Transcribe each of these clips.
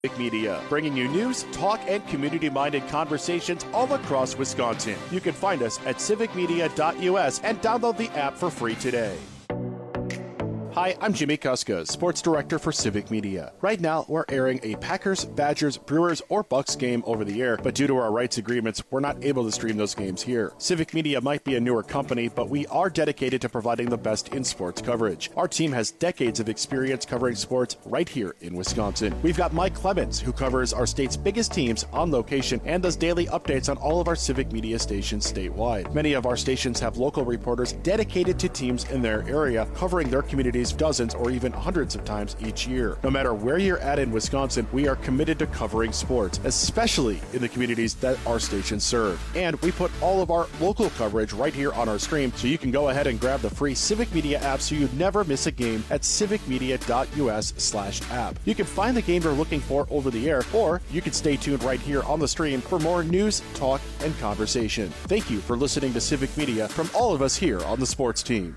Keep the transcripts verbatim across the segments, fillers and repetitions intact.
Civic Media, bringing you news, talk, and community-minded conversations all across Wisconsin. You can find us at civic media dot U S and download the app for free today. Hi, I'm Jimmy Kuska, Sports Director for Civic Media. Right now, we're airing a Packers, Badgers, Brewers, or Bucks game over the air, but due to our rights agreements, we're not able to stream those games here. Civic Media might be a newer company, but we are dedicated to providing the best in sports coverage. Our team has decades of experience covering sports right here in Wisconsin. We've got Mike Clemens, who covers our state's biggest teams on location and does daily updates on all of our Civic Media stations statewide. Many of our stations have local reporters dedicated to teams in their area, covering their communities dozens or even hundreds of times each year. No matter where you're at in Wisconsin, we are committed to covering sports, especially in the communities that our stations serve. And we put all of our local coverage right here on our stream, so you can go ahead and grab the free Civic Media app so you never miss a game at civic media dot U S slash app. You can find the game you're looking for over the air, or you can stay tuned right here on the stream for more news, talk, and conversation. Thank you for listening to Civic Media from all of us here on the sports team.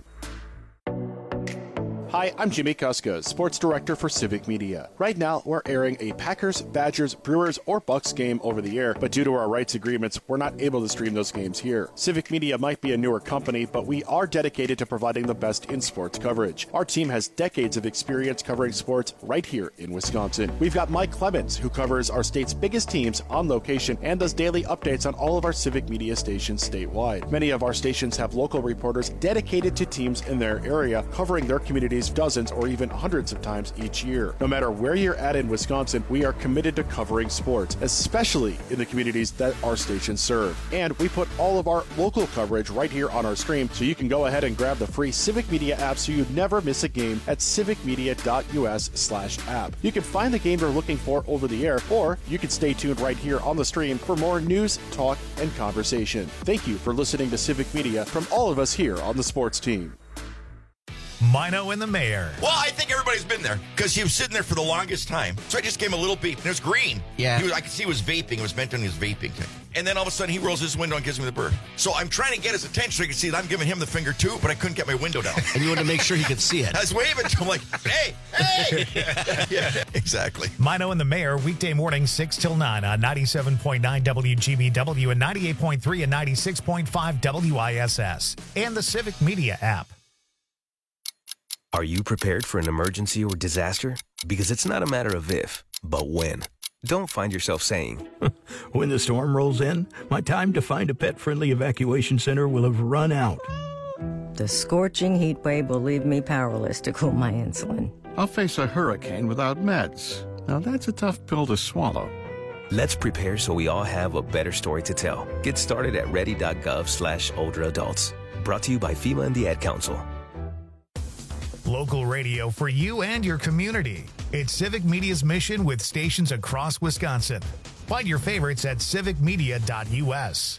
Hi, I'm Jimmy Kuska, Sports Director for Civic Media. Right now, we're airing a Packers, Badgers, Brewers, or Bucks game over the air, but due to our rights agreements, we're not able to stream those games here. Civic Media might be a newer company, but we are dedicated to providing the best in sports coverage. Our team has decades of experience covering sports right here in Wisconsin. We've got Mike Clemens, who covers our state's biggest teams on location and does daily updates on all of our Civic Media stations statewide. Many of our stations have local reporters dedicated to teams in their area, covering their communities dozens or even hundreds of times each year. No matter where you're at in Wisconsin, we are committed to covering sports, especially in the communities that our stations serve. And we put all of our local coverage right here on our stream, so you can go ahead and grab the free Civic Media app so you never miss a game at civic media dot U S slash app. You can find the game you're looking for over the air, or you can stay tuned right here on the stream for more news, talk, and conversation. Thank you for listening to Civic Media from all of us here on the sports team. Mino and the Mayor. Well, I think everybody's been there because he was sitting there for the longest time. So I just gave him a little beep, and it was green. Yeah. He was, I could see he was vaping. It was meant on his vaping thing. And then all of a sudden, he rolls his window and gives me the bird. So I'm trying to get his attention so he can see that I'm giving him the finger, too, but I couldn't get my window down. And you wanted to make sure he could see it. I was waving to him like, hey, hey. Yeah, exactly. Mino and the Mayor, weekday morning, six till nine on ninety-seven point nine W G B W and ninety-eight point three and ninety-six point five W I S S. And the Civic Media app. Are you prepared for an emergency or disaster? Because it's not a matter of if, but when. Don't find yourself saying, when the storm rolls in, my time to find a pet-friendly evacuation center will have run out. The scorching heat wave will leave me powerless to cool my insulin. I'll face a hurricane without meds. Now that's a tough pill to swallow. Let's prepare so we all have a better story to tell. Get started at ready.gov slash older adults. Brought to you by FEMA and the Ad Council. Local radio for you and your community. It's Civic Media's mission with stations across Wisconsin. Find your favorites at civic media dot U S.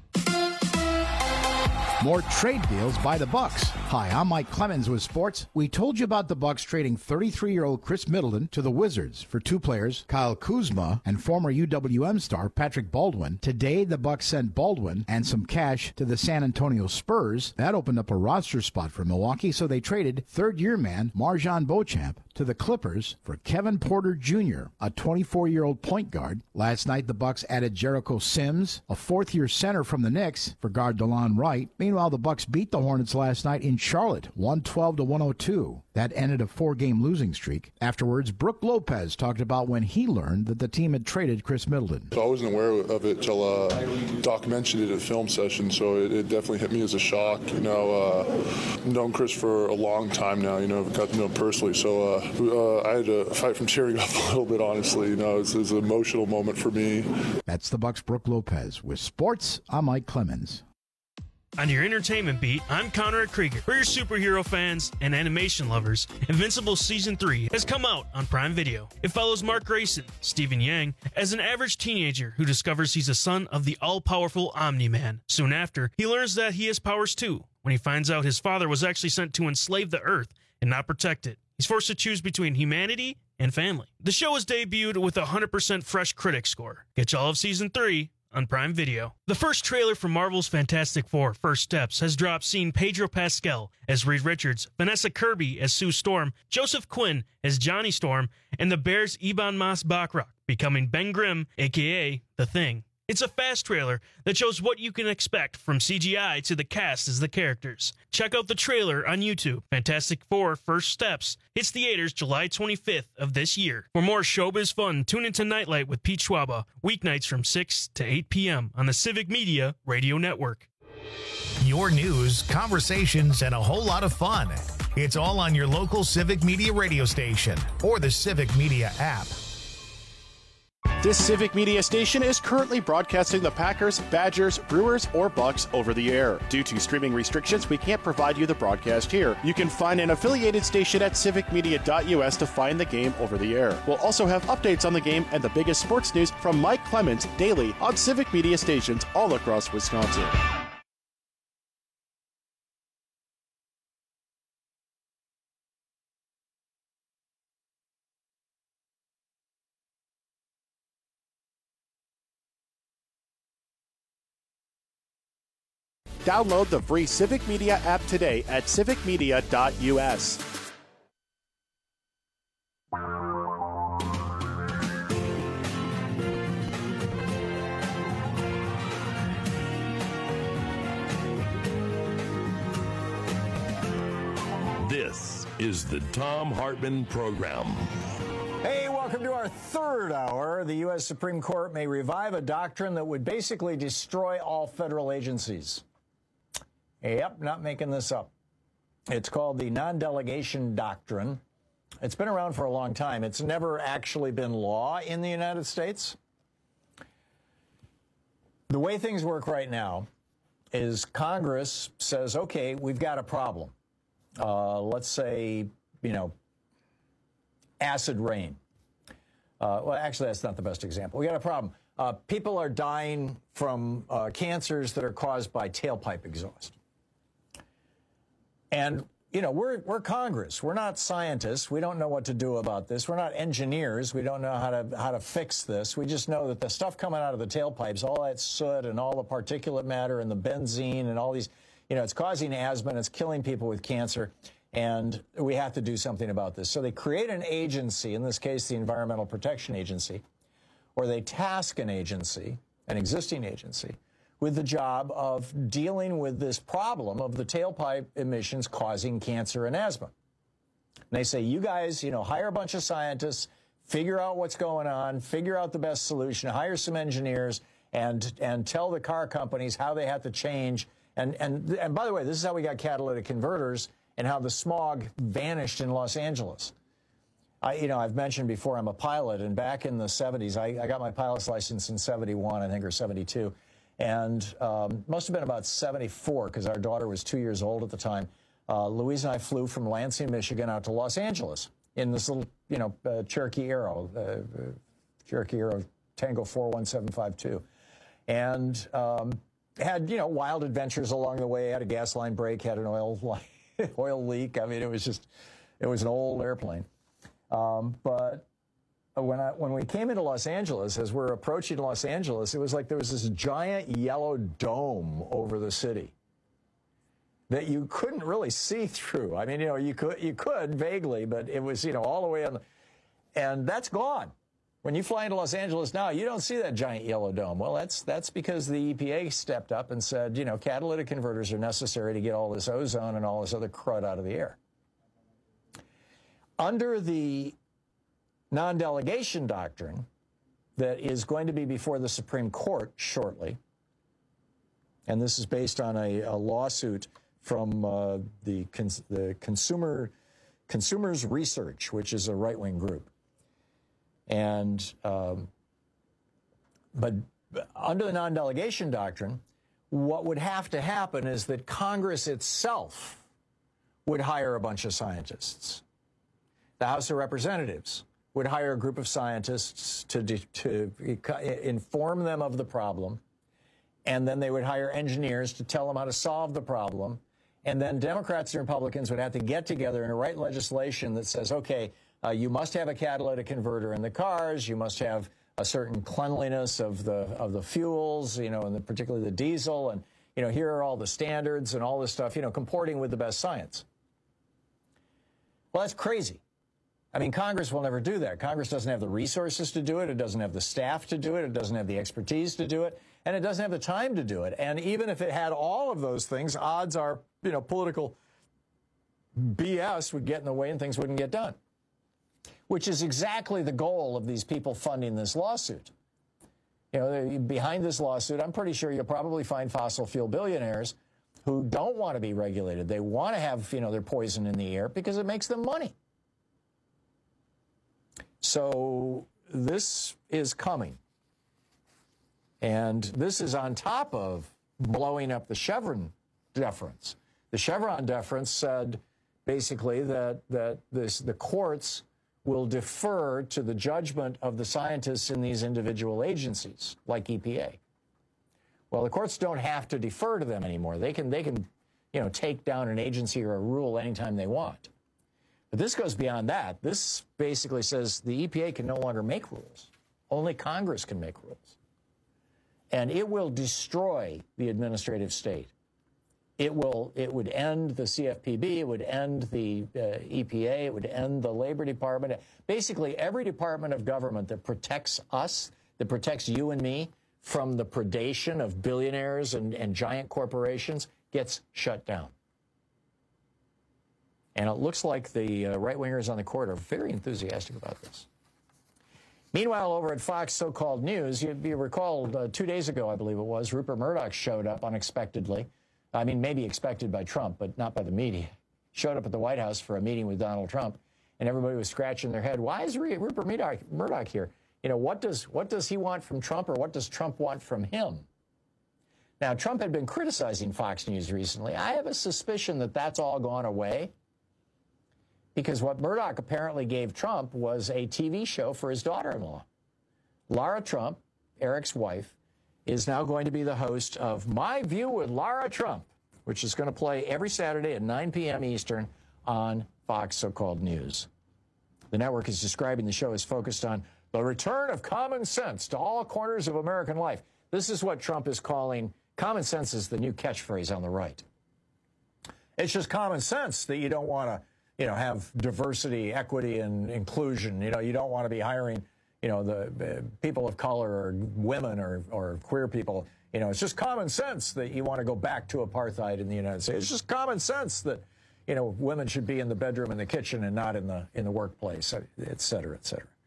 More trade deals by the Bucks. Hi, I'm Mike Clemens with sports. We told you about the Bucks trading thirty-three-year-old Chris Middleton to the Wizards for two players, Kyle Kuzma and former U W M star Patrick Baldwin. Today, the Bucks sent Baldwin and some cash to the San Antonio Spurs. That opened up a roster spot for Milwaukee, so they traded third-year man MarJon Beauchamp to the Clippers for Kevin Porter Junior, a twenty-four-year-old point guard. Last night, the Bucks added Jericho Sims, a fourth-year center from the Knicks, for guard DeLon Wright. Meanwhile, the Bucks beat the Hornets last night in Charlotte, one twelve to one oh two. That ended a four-game losing streak. Afterwards, Brook Lopez talked about when he learned that the team had traded Chris Middleton. So I wasn't aware of it till uh, Doc mentioned it at a film session, so it, it definitely hit me as a shock. You know, uh, I've known Chris for a long time now. You know, I've got to know him personally, so uh, uh, I had to fight from tearing up a little bit, honestly. You know, it was, it was an emotional moment for me. That's the Bucks' Brook Lopez. With sports, I'm Mike Clemens. On your entertainment beat, I'm Conrad Krieger. For your superhero fans and animation lovers, Invincible Season three has come out on Prime Video. It follows Mark Grayson, Stephen Yang, as an average teenager who discovers he's a son of the all-powerful Omni-Man. Soon after, he learns that he has powers too, when he finds out his father was actually sent to enslave the Earth and not protect it. He's forced to choose between humanity and family. The show is debuted with a one hundred percent fresh critic score. Get all of Season three on Prime Video. The first trailer for Marvel's Fantastic Four: First Steps has dropped, seeing Pedro Pascal as Reed Richards, Vanessa Kirby as Sue Storm, Joseph Quinn as Johnny Storm, and the Bears' Ebon Moss-Bachrach becoming Ben Grimm, aka The Thing. It's a fast trailer that shows what you can expect from C G I to the cast as the characters. Check out the trailer on YouTube. Fantastic Four: First Steps hits theaters July twenty-fifth of this year. For more showbiz fun, tune into Nightlight with Pete Schwaba, weeknights from six to eight p.m. on the Civic Media Radio Network. Your news, conversations, and a whole lot of fun. It's all on your local Civic Media radio station or the Civic Media app. This Civic Media station is currently broadcasting the Packers, Badgers, Brewers, or Bucks over the air. Due to streaming restrictions, we can't provide you the broadcast here. You can find an affiliated station at civic media dot u s to find the game over the air. We'll also have updates on the game and the biggest sports news from Mike Clemens daily on Civic Media stations all across Wisconsin. Download the free Civic Media app today at civic media dot u s. This is the Thom Hartmann Program. Hey, welcome to our third hour. The U S Supreme Court may revive a doctrine that would basically destroy all federal agencies. Yep, not making this up. It's called the non-delegation doctrine. It's been around for a long time. It's never actually been law in the United States. The way things work right now is Congress says, okay, we've got a problem. Uh, let's say, you know, acid rain. Uh, well, actually, that's not the best example. We got a problem. Uh, people are dying from uh, cancers that are caused by tailpipe exhaust. And, you know, we're, we're Congress. We're not scientists. We don't know what to do about this. We're not engineers. We don't know how to, how to fix this. We just know that the stuff coming out of the tailpipes, all that soot and all the particulate matter and the benzene and all these, you know, it's causing asthma and it's killing people with cancer. And we have to do something about this. So they create an agency, in this case, the Environmental Protection Agency, or they task an agency, an existing agency, with the job of dealing with this problem of the tailpipe emissions causing cancer and asthma. And they say, you guys, you know, hire a bunch of scientists, figure out what's going on, figure out the best solution, hire some engineers, and and tell the car companies how they have to change. And, and, and by the way, this is how we got catalytic converters and how the smog vanished in Los Angeles. I, you know, I've mentioned before I'm a pilot, and back in the seventies, I, I got my pilot's license in seventy-one, I think, or seventy-two. And um, must have been about seventy-four, because our daughter was two years old at the time. Uh, Louise and I flew from Lansing, Michigan, out to Los Angeles in this little, you know, uh, Cherokee Aero, uh, Cherokee Aero Tango four one seven five two. And um, had, you know, wild adventures along the way, had a gas line break, had an oil, oil leak. I mean, it was just, it was an old airplane. Um, but When, I, when we came into Los Angeles, as we're approaching Los Angeles, it was like there was this giant yellow dome over the city that you couldn't really see through. I mean, you know, you could you could vaguely, but it was, you know, all the way on. The, and that's gone. When you fly into Los Angeles now, you don't see that giant yellow dome. Well, that's that's because the E P A stepped up and said, you know, catalytic converters are necessary to get all this ozone and all this other crud out of the air. Under the non-delegation doctrine that is going to be before the Supreme Court shortly, and this is based on a, a lawsuit from uh, the, cons the Consumer Consumers Research, which is a right-wing group. And um, but under the non-delegation doctrine, what would have to happen is that Congress itself would hire a bunch of scientists. The House of Representatives would hire a group of scientists to, to inform them of the problem, and then they would hire engineers to tell them how to solve the problem, and then Democrats and Republicans would have to get together and write legislation that says, okay, uh, you must have a catalytic converter in the cars, you must have a certain cleanliness of the of the fuels, you know, and the, particularly the diesel, and you know, here are all the standards and all this stuff, you know, comporting with the best science. Well, that's crazy. I mean, Congress will never do that. Congress doesn't have the resources to do it. It doesn't have the staff to do it. It doesn't have the expertise to do it. And it doesn't have the time to do it. And even if it had all of those things, odds are, you know, political B S would get in the way and things wouldn't get done, which is exactly the goal of these people funding this lawsuit. You know, behind this lawsuit, I'm pretty sure you'll probably find fossil fuel billionaires who don't want to be regulated. They want to have, you know, their poison in the air because it makes them money. So this is coming. And this is on top of blowing up the Chevron deference. The Chevron deference said basically that, that this, the courts will defer to the judgment of the scientists in these individual agencies, like E P A. Well, the courts don't have to defer to them anymore. They can, they can, you know, take down an agency or a rule anytime they want. But this goes beyond that. This basically says the E P A can no longer make rules. Only Congress can make rules. And it will destroy the administrative state. It will, it would end the C F P B, it would end the uh, E P A, it would end the Labor Department. Basically, every department of government that protects us, that protects you and me from the predation of billionaires and, and giant corporations gets shut down. And it looks like the uh, right-wingers on the court are very enthusiastic about this. Meanwhile, over at Fox so-called News, you, you recall uh, two days ago, I believe it was, Rupert Murdoch showed up unexpectedly. I mean, maybe expected by Trump, but not by the media. Showed up at the White House for a meeting with Donald Trump, and everybody was scratching their head. Why is Rupert Murdoch, Murdoch here? You know, what does, what does he want from Trump, or what does Trump want from him? Now, Trump had been criticizing Fox News recently. I have a suspicion that that's all gone away, because what Murdoch apparently gave Trump was a T V show for his daughter-in-law. Lara Trump, Eric's wife, is now going to be the host of My View with Lara Trump, which is going to play every Saturday at nine p m Eastern on Fox so-called News. The network is describing the show as focused on the return of common sense to all corners of American life. This is what Trump is calling, common sense is the new catchphrase on the right. It's just common sense that you don't want to, you know, have diversity, equity, and inclusion. You know, you don't want to be hiring, you know, the uh, people of color or women or, or queer people. You know, it's just common sense that you want to go back to apartheid in the United States. It's just common sense that, you know, women should be in the bedroom and the kitchen and not in the in the workplace, et cetera, et cetera.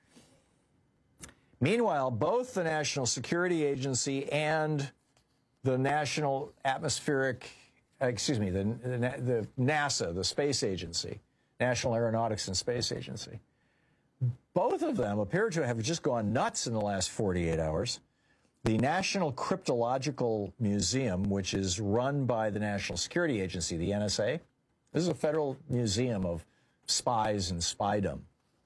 Meanwhile, both the National Security Agency and the National Atmospheric, excuse me, the, the, the NASA, the space agency, National Aeronautics and Space Agency, both of them appear to have just gone nuts in the last forty-eight hours. The National Cryptological Museum, which is run by the National Security Agency, the N S A, this is a federal museum of spies and spydom.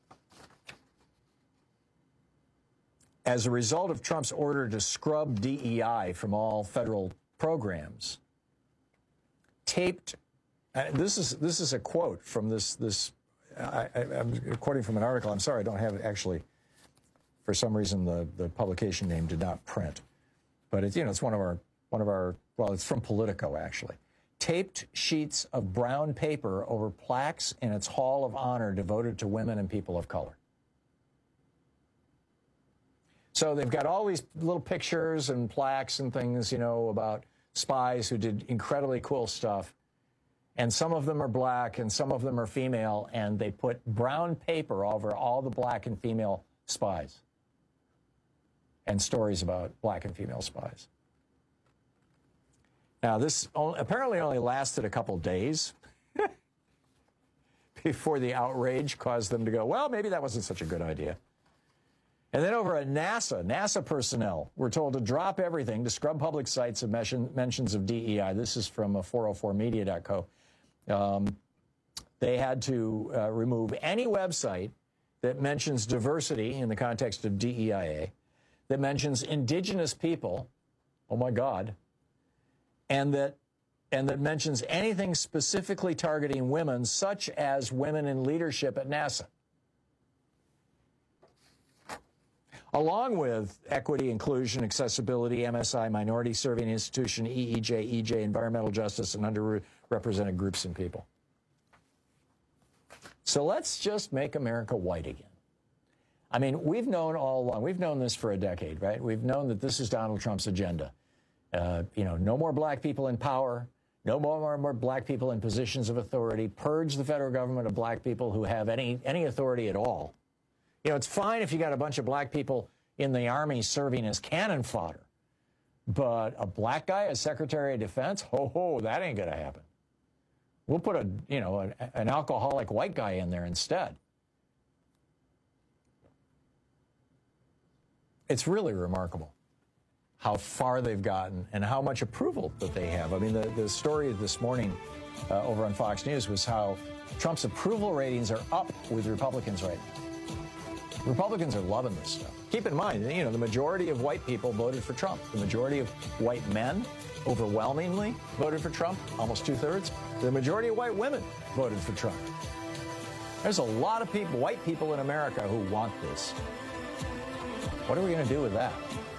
As a result of Trump's order to scrub D E I from all federal programs, taped, uh, this is this is a quote from this, this I, I, I'm quoting from an article. I'm sorry, I don't have it actually. For some reason, the, the publication name did not print. But it's, you know, it's one of our, one of our, well, it's from Politico, actually. Taped sheets of brown paper over plaques in its Hall of Honor devoted to women and people of color. So they've got all these little pictures and plaques and things, you know, about spies who did incredibly cool stuff. And some of them are black and some of them are female, and they put brown paper over all the black and female spies and stories about black and female spies. Now, this only, apparently only lasted a couple days before the outrage caused them to go, well, maybe that wasn't such a good idea. And then over at NASA, NASA personnel were told to drop everything to scrub public sites of mention, mentions of D E I. This is from four oh four media dot co. Um, they had to uh, remove any website that mentions diversity in the context of D E I A, that mentions indigenous people, oh my God, and that and that mentions anything specifically targeting women, such as women in leadership at NASA. along with equity, inclusion, accessibility, M S I, minority serving institution, E E J, E J, environmental justice, and underrepresented groups and people. So let's just make America white again. I mean, we've known all along, we've known this for a decade, right? We've known that this is Donald Trump's agenda. Uh, you know, no more black people in power, no more, more black people in positions of authority, purge the federal government of black people who have any, any authority at all. You know, it's fine if you got a bunch of black people in the Army serving as cannon fodder, but a black guy as Secretary of Defense, ho, ho, that ain't going to happen. We'll put a, you know, an, an alcoholic white guy in there instead. It's really remarkable how far they've gotten and how much approval that they have. I mean, the, the story this morning uh, over on Fox News was how Trump's approval ratings are up with Republicans right now. Republicans are loving this stuff. Keep in mind, you know, the majority of white people voted for Trump. The majority of white men overwhelmingly voted for Trump, almost two-thirds. The majority of white women voted for Trump. There's a lot of people, white people in America who want this. What are we going to do with that?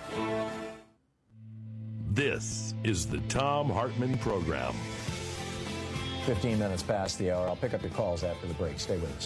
This is the Thom Hartmann Program. fifteen minutes past the hour. I'll pick up your calls after the break. Stay with us.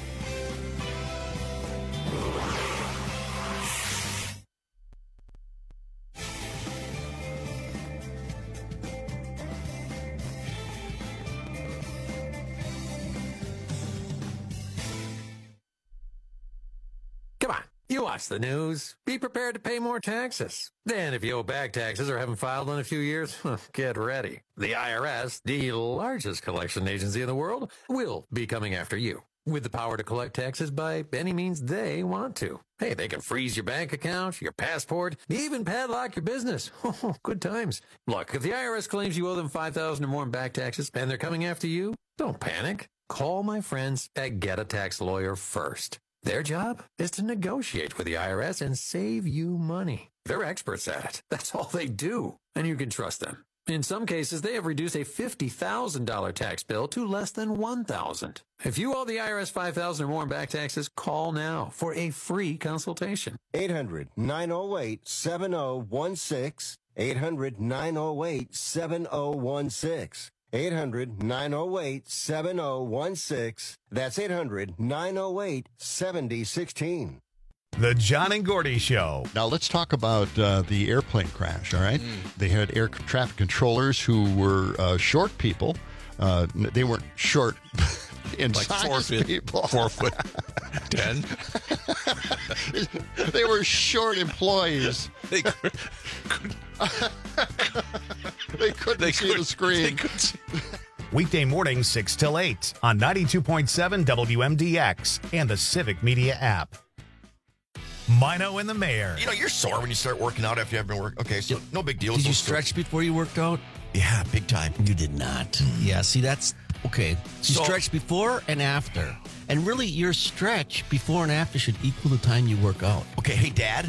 You watch the news. Be prepared to pay more taxes. Then if you owe back taxes or haven't filed in a few years, get ready. The I R S, the largest collection agency in the world, will be coming after you with the power to collect taxes by any means they want to. Hey, they can freeze your bank account, your passport, even padlock your business. Oh, good times. Look, if the I R S claims you owe them five thousand dollars or more in back taxes and they're coming after you, don't panic. Call my friends at Get a Tax Lawyer first. Their job is to negotiate with the I R S and save you money. They're experts at it. That's all they do, and you can trust them. In some cases, they have reduced a fifty thousand dollars tax bill to less than one thousand dollars. If you owe the I R S five thousand dollars or more in back taxes, call now for a free consultation. eight hundred, nine oh eight, seven oh one six. eight hundred, nine oh eight, seven oh one six. eight hundred, nine oh eight, seven oh one six. That's eight hundred, nine oh eight, seven oh one six. The John and Gordy Show. Now let's talk about uh, the airplane crash, all right? Mm. They had air traffic controllers who were uh, short people. Uh, they weren't short in like size four foot, people. Four foot ten. They were short employees. They could, could, they couldn't they see could, the screen. They could see. Weekday mornings six till eight on ninety-two point seven W M D X and the Civic Media app. Mino and the Mayor. You know, you're sore when you start working out after you have been working. Okay, so no big deal. Did so you stretch before you worked out? Yeah, big time. You did not. Mm. Yeah, see, that's okay. So you so, stretch before and after. And really, your stretch before and after should equal the time you work out. Okay, hey, Dad.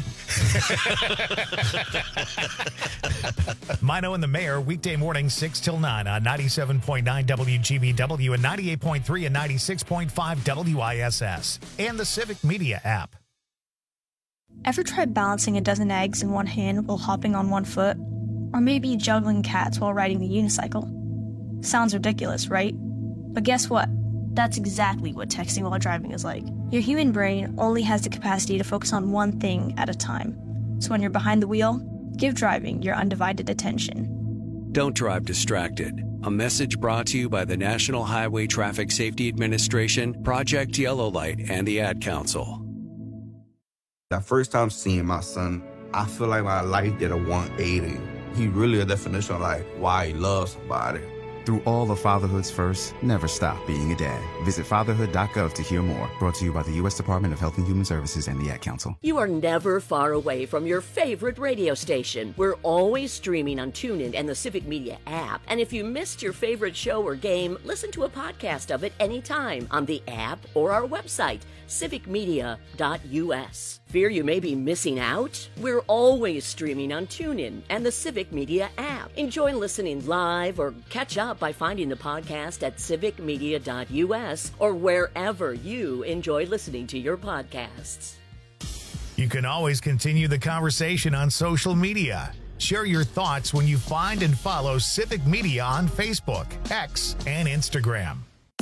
Mino and the Mayor, weekday morning six till nine on ninety-seven point nine W G B W and ninety-eight point three and ninety-six point five W I S S and the Civic Media app. Ever tried balancing a dozen eggs in one hand while hopping on one foot? Or maybe juggling cats while riding the unicycle? Sounds ridiculous, right? But guess what? That's exactly what texting while driving is like. Your human brain only has the capacity to focus on one thing at a time. So when you're behind the wheel, give driving your undivided attention. Don't drive distracted. A message brought to you by the National Highway Traffic Safety Administration, Project Yellow Light, and the Ad Council. That first time seeing my son, I feel like my life did a one eighty. He really a definition of like why he loves somebody. Through all of fatherhood's first, never stop being a dad. Visit fatherhood dot gov to hear more. Brought to you by the U S Department of Health and Human Services and the Ad Council. You are never far away from your favorite radio station. We're always streaming on TuneIn and the Civic Media app. And if you missed your favorite show or game, listen to a podcast of it anytime on the app or our website, civic media dot U S. Fear you may be missing out? We're always streaming on TuneIn and the Civic Media app. Enjoy listening live or catch up by finding the podcast at civic media dot U S or wherever you enjoy listening to your podcasts. You can always continue the conversation on social media. Share your thoughts when you find and follow Civic Media on Facebook, X, and Instagram.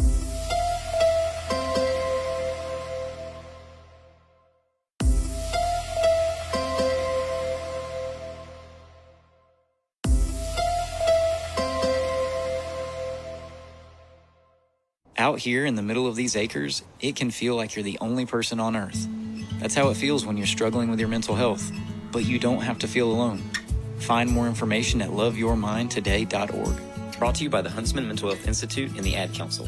Out here in the middle of these acres, it can feel like you're the only person on Earth. That's how it feels when you're struggling with your mental health. But you don't have to feel alone. Find more information at love your mind today dot org. Brought to you by the Huntsman Mental Health Institute and the Ad Council.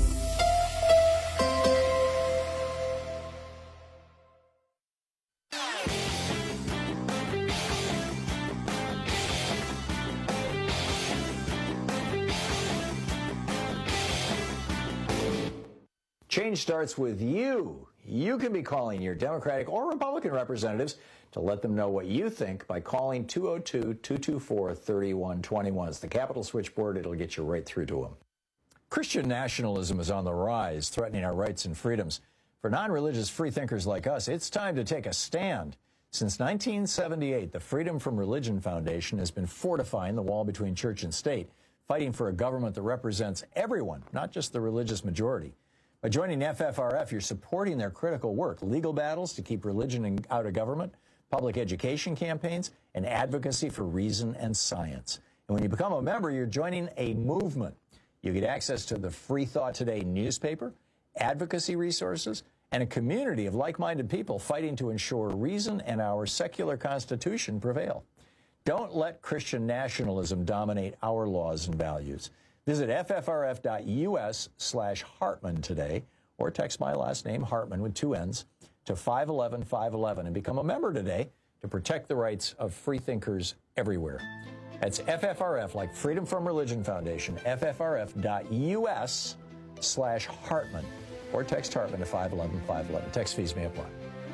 Change starts with you. You can be calling your Democratic or Republican representatives to let them know what you think by calling two oh two, two two four, three one two one. It's the Capitol switchboard. It'll get you right through to them. Christian nationalism is on the rise, threatening our rights and freedoms. For non-religious freethinkers like us, it's time to take a stand. Since nineteen seventy-eight, the Freedom from Religion Foundation has been fortifying the wall between church and state, fighting for a government that represents everyone, not just the religious majority. By joining F F R F, you're supporting their critical work, legal battles to keep religion out of government, public education campaigns, and advocacy for reason and science. And when you become a member, you're joining a movement. You get access to the Free Thought Today newspaper, advocacy resources, and a community of like-minded people fighting to ensure reason and our secular constitution prevail. Don't let Christian nationalism dominate our laws and values. Visit ffrf.us slash Hartman today, or text my last name, Hartman, with two N's, to five one one, five one one and become a member today to protect the rights of freethinkers everywhere. That's F F R F, like Freedom from Religion Foundation, ffrf.us slash Hartman, or text Hartman to five one one, five one one. Text fees may apply.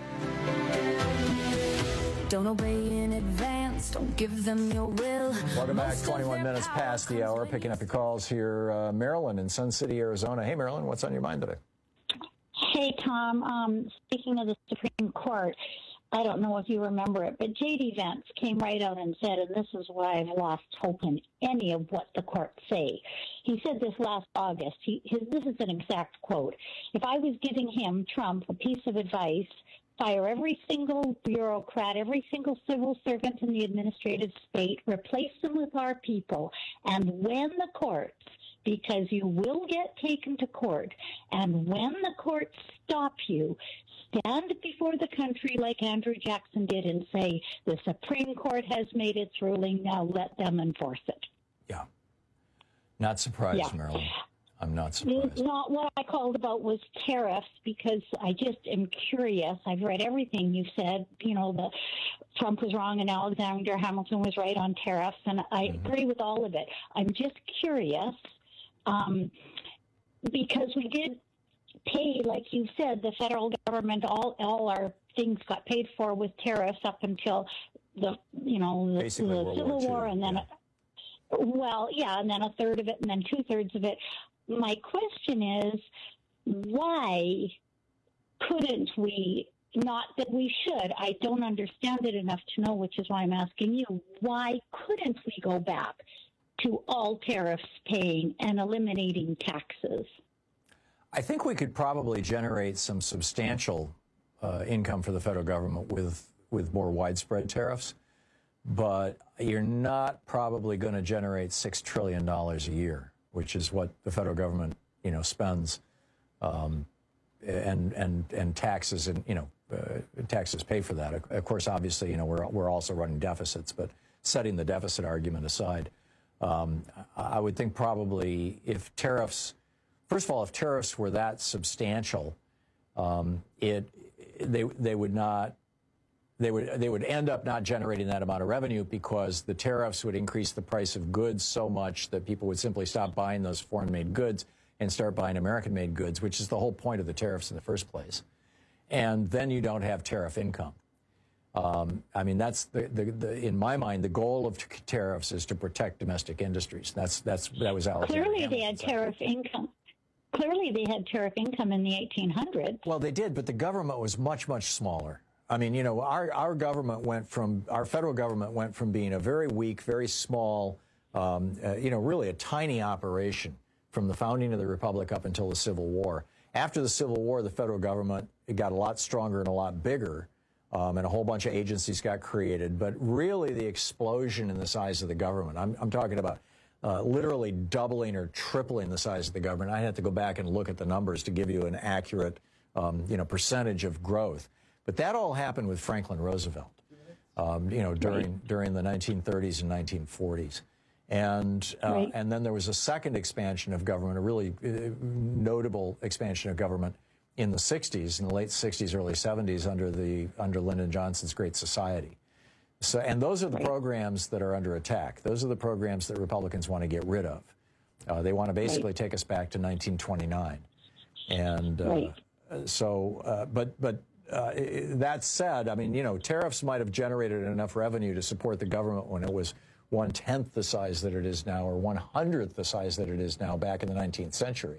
Don't obey in advance. Don't give them your will. Welcome back. twenty-one minutes past the hour. Picking up your calls here. Uh, Marilyn in Sun City, Arizona. Hey, Marilyn, what's on your mind today? Hey, Tom. Um, speaking of the Supreme Court, I don't know if you remember it, but J D Vance came right out and said, and this is why I've lost hope in any of what the courts say. He said this last August. He, his, this is an exact quote. If I was giving him, Trump, a piece of advice, fire every single bureaucrat, every single civil servant in the administrative state, replace them with our people, and when the courts, because you will get taken to court, and when the courts stop you, stand before the country like Andrew Jackson did and say, the Supreme Court has made its ruling, now let them enforce it. Yeah. Not surprised, yeah. Marilyn. I'm not surprised. Not what I called about was tariffs, because I just am curious. I've read everything you've said. You know, the Trump was wrong and Alexander Hamilton was right on tariffs, and I mm-hmm. agree with all of it. I'm just curious um, because we did pay, like you said, the federal government, all all our things got paid for with tariffs up until the, you know, the, the Civil War, War and then, yeah. well, yeah, and then a third of it and then two-thirds of it. My question is, why couldn't we, not that we should, I don't understand it enough to know, which is why I'm asking you, why couldn't we go back to all tariffs paying and eliminating taxes? I think we could probably generate some substantial uh, income for the federal government with, with more widespread tariffs, but you're not probably going to generate six trillion dollars a year, which is what the federal government, you know, spends, um, and and and taxes and you know uh, taxes pay for that. Of course, obviously, you know, we're we're also running deficits, but setting the deficit argument aside, um, I would think probably if tariffs, first of all, if tariffs were that substantial, um, it they they would not. They would they would end up not generating that amount of revenue because the tariffs would increase the price of goods so much that people would simply stop buying those foreign-made goods and start buying American-made goods, which is the whole point of the tariffs in the first place. And then you don't have tariff income. Um, I mean, that's the, the, the in my mind the goal of tariffs is to protect domestic industries. That's that's that was Alexander Clearly, they had tariff income. Clearly, they had tariff income in the eighteen hundreds. Well, they did, but the government was much much smaller. I mean, you know, our, our government went from, our federal government went from being a very weak, very small, um, uh, you know, really a tiny operation from the founding of the Republic up until the Civil War. After the Civil War, the federal government, it got a lot stronger and a lot bigger, um, and a whole bunch of agencies got created. But really the explosion in the size of the government, I'm, I'm talking about uh, literally doubling or tripling the size of the government. I had to go back and look at the numbers to give you an accurate, um, you know, percentage of growth. But that all happened with Franklin Roosevelt, um, you know, during right. during the nineteen thirties and nineteen forties. And uh, right. and then there was a second expansion of government, a really uh, notable expansion of government in the sixties, in the late sixties, early seventies, under the under Lyndon Johnson's Great Society. So, and those are the right. programs that are under attack. Those are the programs that Republicans want to get rid of. Uh, they want to basically right. take us back to nineteen twenty-nine. And uh, right. so, uh, but but. Uh, that said, I mean, you know, tariffs might have generated enough revenue to support the government when it was one-tenth the size that it is now, or one-hundredth the size that it is now back in the nineteenth century,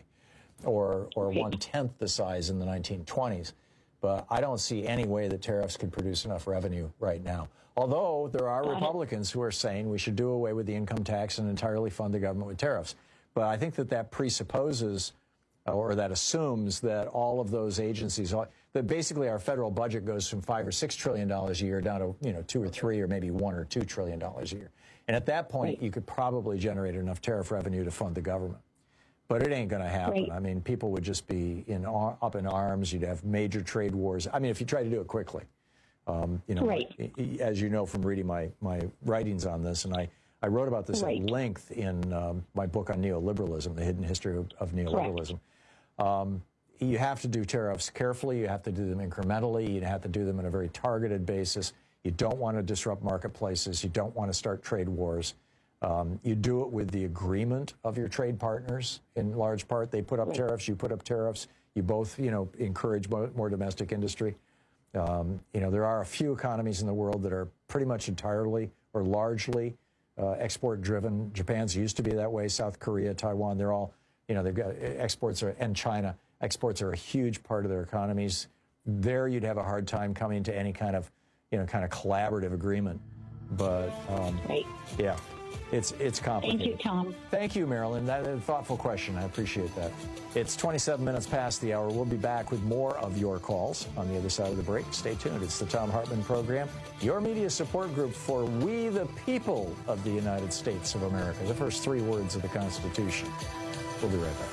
or or one-tenth the size in the nineteen twenties. But I don't see any way that tariffs could produce enough revenue right now. Although there are Republicans who are saying we should do away with the income tax and entirely fund the government with tariffs. But I think that that presupposes, or that assumes, that all of those agencies, that basically our federal budget goes from five or six trillion dollars a year down to, you know, two or three or maybe one or two trillion dollars a year. And at that point, right. you could probably generate enough tariff revenue to fund the government. But it ain't going to happen. Right. I mean, people would just be in up in arms. You'd have major trade wars. I mean, if you try to do it quickly, um, you know, right. as you know from reading my my writings on this, and I. I wrote about this right. at length in um, my book on neoliberalism, The Hidden History of, of Neoliberalism. Um, you have to do tariffs carefully. You have to do them incrementally. You have to do them on a very targeted basis. You don't want to disrupt marketplaces. You don't want to start trade wars. Um, you do it with the agreement of your trade partners in large part. They put up right. tariffs. You put up tariffs. You both, you know, encourage more, more domestic industry. Um, you know, there are a few economies in the world that are pretty much entirely or largely Uh, export-driven. Japan's used to be that way. South Korea, Taiwan, they're all, you know, they've got exports, are, and China, exports are a huge part of their economies. There you'd have a hard time coming to any kind of, you know, kind of collaborative agreement. But, um, right. yeah, it's it's complicated. Thank you, Tom. Thank you, Marilyn. That is a thoughtful question. I appreciate that. It's twenty-seven minutes past the hour. We'll be back with more of your calls on the other side of the break. Stay tuned. It's the Thom Hartmann Program, your media support group for we the people of the United States of America, the first three words of the Constitution. We'll be right back.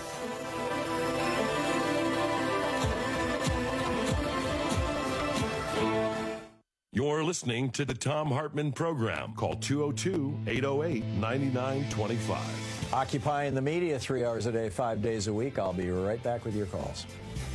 You're listening to the Thom Hartmann Program. Call two oh two, eight oh eight, nine nine two five. Occupying the media three hours a day, five days a week. I'll be right back with your calls.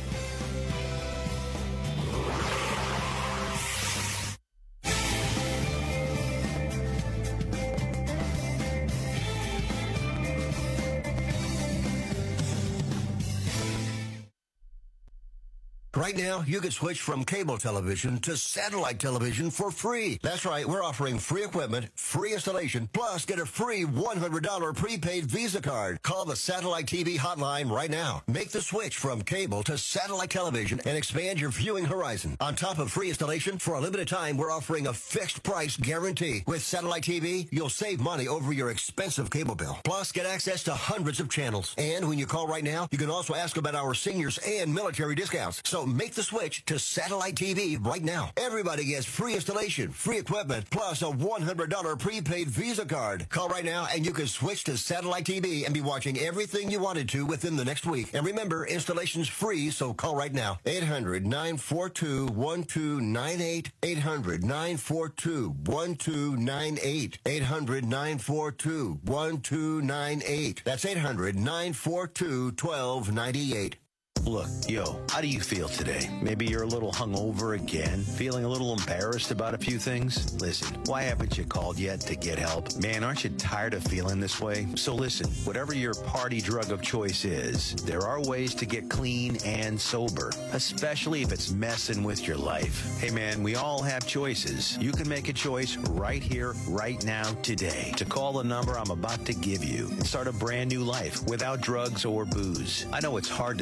Right now, you can switch from cable television to satellite television for free. That's right, we're offering free equipment, free installation, plus get a free one hundred dollars prepaid Visa card. Call the Satellite T V hotline right now. Make the switch from cable to satellite television and expand your viewing horizon. On top of free installation, for a limited time, we're offering a fixed price guarantee. With Satellite T V, you'll save money over your expensive cable bill. Plus, get access to hundreds of channels. And when you call right now, you can also ask about our seniors and military discounts. So make the switch to Satellite T V right now. Everybody gets free installation, free equipment, plus a one hundred dollars prepaid Visa card. Call right now and you can switch to Satellite T V and be watching everything you wanted to within the next week. And remember, installation's free, so call right now. eight hundred, nine four two, one two nine eight. eight hundred, nine four two, one two nine eight. eight hundred, nine four two, one two nine eight. That's eight hundred, nine four two, one two nine eight. Look, yo, how do you feel today? Maybe you're a little hungover again, feeling a little embarrassed about a few things? Listen, why haven't you called yet to get help? Man, aren't you tired of feeling this way? So listen, whatever your party drug of choice is, there are ways to get clean and sober, especially if it's messing with your life. Hey man, we all have choices. You can make a choice right here, right now, today, to call the number I'm about to give you and start a brand new life without drugs or booze. I know it's hard to think about,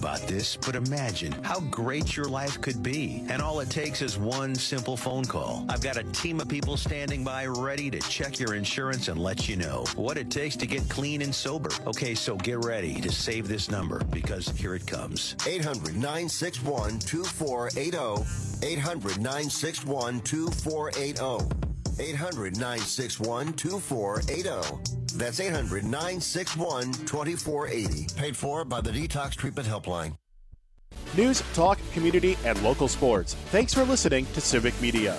about this, but imagine how great your life could be. And all it takes is one simple phone call. I've got a team of people standing by ready to check your insurance and let you know what it takes to get clean and sober. Okay, so get ready to save this number because here it comes. eight hundred, nine six one, two four eight zero. eight hundred, nine six one, two four eight zero. eight hundred, nine six one, two four eight zero. That's eight hundred, nine six one, two four eight zero. Paid for by the Detox Treatment Helpline. News, talk, community, and local sports. Thanks for listening to Civic Media.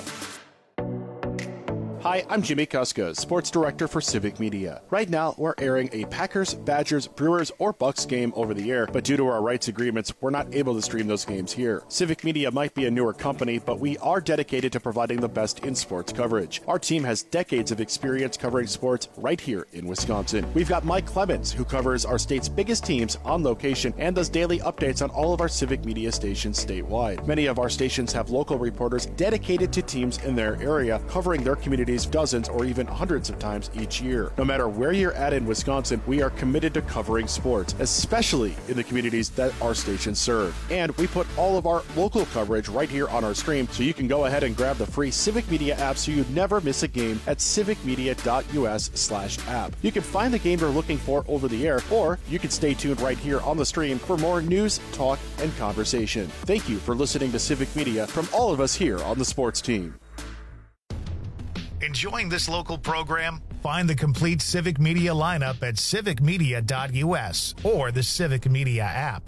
Hi, I'm Jimmy Kuska, Sports Director for Civic Media. Right now, we're airing a Packers, Badgers, Brewers, or Bucks game over the air, but due to our rights agreements, we're not able to stream those games here. Civic Media might be a newer company, but we are dedicated to providing the best in sports coverage. Our team has decades of experience covering sports right here in Wisconsin. We've got Mike Clemens, who covers our state's biggest teams on location and does daily updates on all of our Civic Media stations statewide. Many of our stations have local reporters dedicated to teams in their area, covering their community dozens or even hundreds of times each year. No matter where you're at in Wisconsin, we are committed to covering sports, especially in the communities that our stations serve. And we put all of our local coverage right here on our stream, so you can go ahead and grab the free Civic Media app so you never miss a game at civicmedia.us slash app. You can find the game you're looking for over the air, or you can stay tuned right here on the stream for more news, talk, and conversation. Thank you for listening to Civic Media from all of us here on the sports team. Enjoying this local program? Find the complete Civic Media lineup at civic media dot u s or the Civic Media app.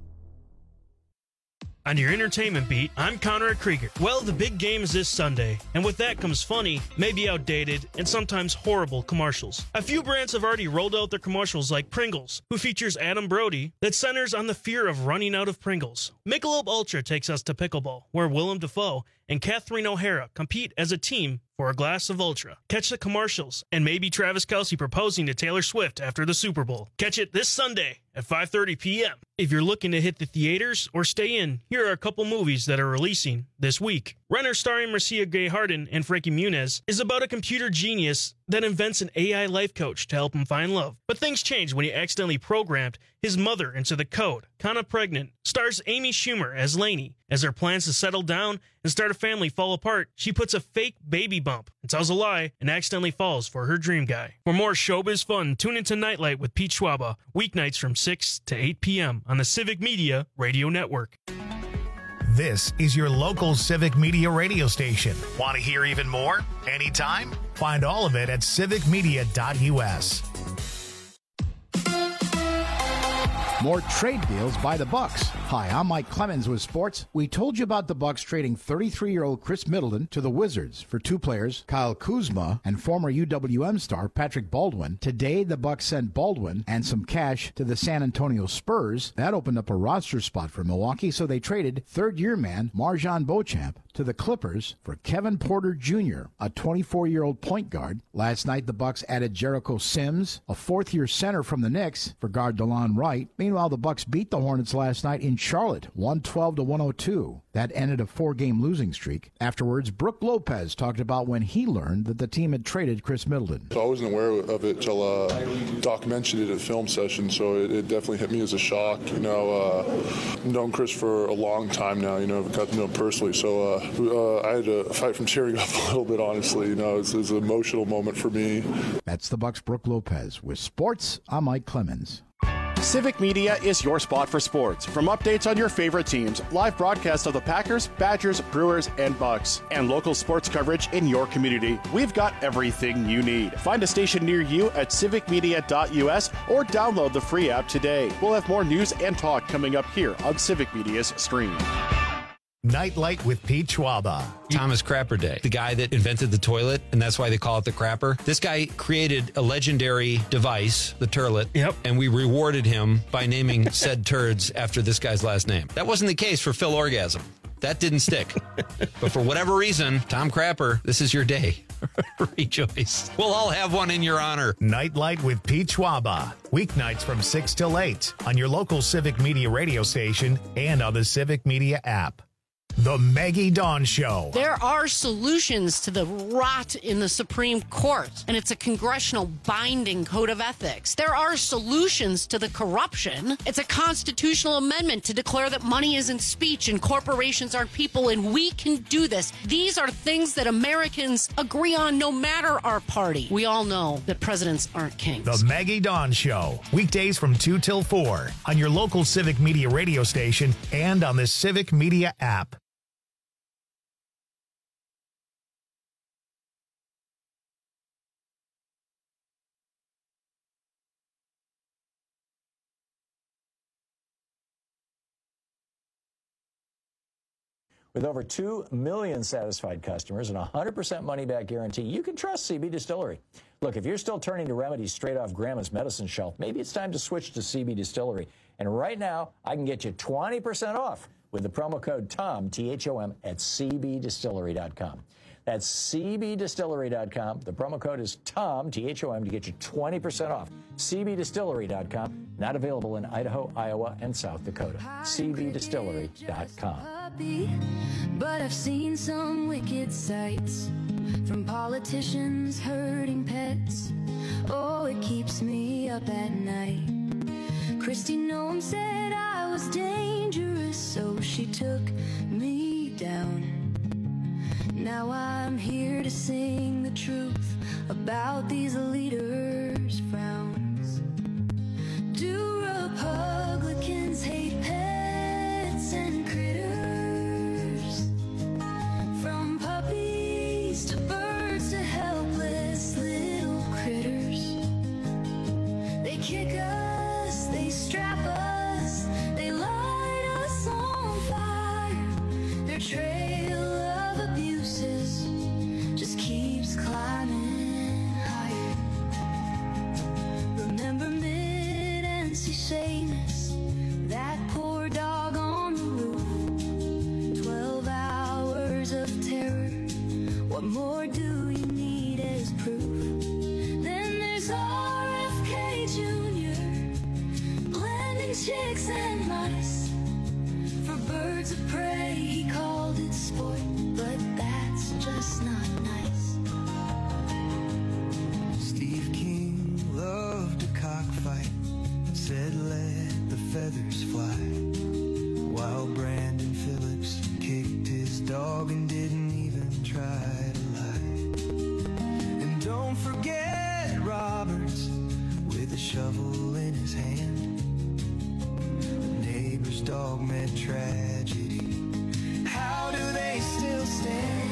On your entertainment beat, I'm Conrad Krieger. Well, the big game is this Sunday, and with that comes funny, maybe outdated, and sometimes horrible commercials. A few brands have already rolled out their commercials, like Pringles, who features Adam Brody, that centers on the fear of running out of Pringles. Michelob Ultra takes us to pickleball, where Willem Dafoe and Catherine O'Hara compete as a team for a glass of Ultra. Catch the commercials, and maybe Travis Kelce proposing to Taylor Swift after the Super Bowl. Catch it this Sunday at five thirty p.m. If you're looking to hit the theaters or stay in, here are a couple movies that are releasing this week. Renner, starring Marcia Gay Harden and Frankie Muniz, is about a computer genius that invents an A I life coach to help him find love. But things change when he accidentally programmed his mother into the code. Kinda Pregnant stars Amy Schumer as Lainey. As her plans to settle down and start a family fall apart, she puts a fake baby bump and tells a lie and accidentally falls for her dream guy. For more showbiz fun, tune into Nightlight with Pete Schwaba, weeknights from six to eight p.m. on the Civic Media Radio Network. This is your local Civic Media radio station. Want to hear even more? Anytime? Find all of it at civic media dot u s. More trade deals by the Bucks. Hi, I'm Mike Clemens with sports. We told you about the Bucks trading thirty-three-year-old Chris Middleton to the Wizards for two players, Kyle Kuzma and former U W M star Patrick Baldwin. Today, the Bucks sent Baldwin and some cash to the San Antonio Spurs. That opened up a roster spot for Milwaukee, so they traded third-year man Marjan Beauchamp to the Clippers for Kevin Porter Junior, a twenty-four-year-old point guard. Last night, the Bucks added Jericho Sims, a fourth-year center from the Knicks, for guard DeLon Wright. Meanwhile, the Bucks beat the Hornets last night in Charlotte, one twelve to one oh two. That ended a four-game losing streak. Afterwards, Brook Lopez talked about when he learned that the team had traded Chris Middleton. So I wasn't aware of it till uh, Doc mentioned it at film session, so it, it definitely hit me as a shock. You know, uh, I've known Chris for a long time now. You know, I've got to know him personally, so uh, uh, I had to fight from tearing up a little bit. Honestly, you know, it was, it was an emotional moment for me. That's the Bucks' Brook Lopez. With sports, I'm Mike Clemens. Civic Media is your spot for sports. From updates on your favorite teams, live broadcasts of the Packers, Badgers, Brewers, and Bucks, and local sports coverage in your community, we've got everything you need. Find a station near you at civic media dot u s or download the free app today. We'll have more news and talk coming up here on Civic Media's stream. Nightlight with Pete Schwaba. Thomas Crapper Day, the guy that invented the toilet, and that's why they call it the crapper. This guy created a legendary device, the turlet, yep. and we rewarded him by naming said turds after this guy's last name. That wasn't the case for Phil Orgasm. That didn't stick. But for whatever reason, Tom Crapper, this is your day. Rejoice. We'll all have one in your honor. Nightlight with Pete Schwaba. Weeknights from six till eight on your local Civic Media radio station and on the Civic Media app. The Maggie Dawn Show. There are solutions to the rot in the Supreme Court, and it's a congressional binding code of ethics. There are solutions to the corruption. It's a constitutional amendment to declare that money isn't speech and corporations aren't people, and we can do this. These are things that Americans agree on no matter our party. We all know that presidents aren't kings. The Maggie Dawn Show. Weekdays from two till four on your local Civic Media radio station and on the Civic Media app. With over two million satisfied customers and a one hundred percent money-back guarantee, you can trust C B Distillery. Look, if you're still turning to remedies straight off Grandma's medicine shelf, maybe it's time to switch to C B Distillery. And right now, I can get you twenty percent off with the promo code TOM, T H O M, at C B distillery dot com. That's C B distillery dot com. The promo code is TOM, T H O M, to get you twenty percent off. C B distillery dot com. Not available in Idaho, Iowa, and South Dakota. C B distillery dot com. But I've seen some wicked sights, from politicians hurting pets. Oh, it keeps me up at night. Christy Noem said I was dangerous, so she took me down. Now I'm here to sing the truth about these leaders' frowns. Do Republicans hate pets and critters? From puppies to birds to helpless little critters. They kick us, they strap us, they light us on fire. Their trail of abuses just keeps climbing higher. Remember Mid-N-C Seamus, that poor dog on the roof. Twelve hours of terror, what more do you need as proof? Then there's R F K Junior, blending chicks and mice. For birds of prey he called it sport, but that's just not nice. Steve King loved a cockfight, said let the feathers fly, while Brandon Phillips kicked his dog and didn't even try to lie. And don't forget Roberts with a shovel in his hand. The neighbor's dog met tragedy. How do they still stand?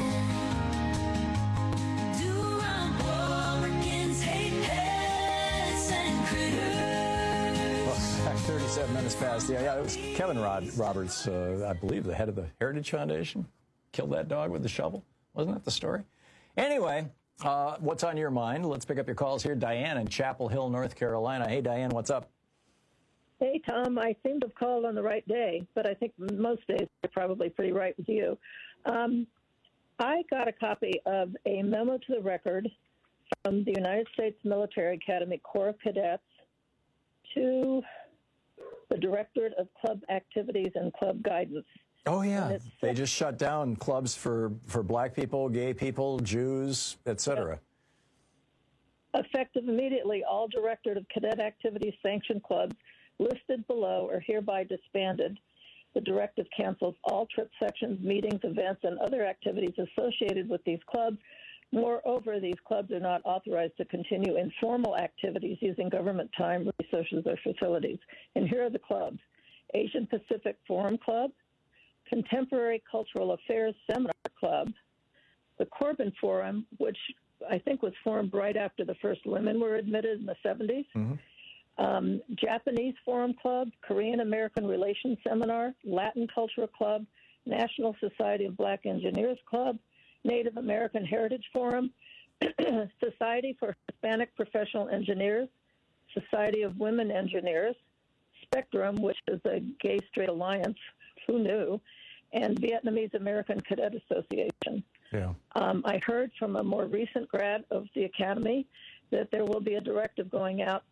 Do Republicans hate pets and critters? Well, thirty-seven minutes past. Yeah, yeah, it was Kevin Rod Roberts, uh, I believe, the head of the Heritage Foundation, killed that dog with the shovel. Wasn't that the story? Anyway, uh, what's on your mind? Let's pick up your calls here. Diane in Chapel Hill, North Carolina. Hey, Diane, what's up? Hey, Tom, I seem to have called on the right day, but I think most days are probably pretty right with you. Um, I got a copy of a memo to the record from the United States Military Academy Corps of Cadets to the Directorate of Club Activities and Club Guidance. Oh, yeah. They just shut down clubs for, for black people, gay people, Jews, et cetera. Effective immediately, all Directorate of Cadet Activities sanctioned clubs listed below are hereby disbanded. The directive cancels all trip sections, meetings, events, and other activities associated with these clubs. Moreover, these clubs are not authorized to continue informal activities using government time, resources, or facilities. And here are the clubs: Asian Pacific Forum Club, Contemporary Cultural Affairs Seminar Club, the Corbin Forum, which I think was formed right after the first women were admitted in the seventies, mm-hmm. um, Japanese Forum Club, Korean American Relations Seminar, Latin Cultural Club, National Society of Black Engineers Club, Native American Heritage Forum, Society for Hispanic Professional Engineers, Society of Women Engineers, Spectrum, which is a gay straight alliance, who knew, and Vietnamese American Cadet Association. Yeah. Um, I heard from a more recent grad of the Academy that there will be a directive going out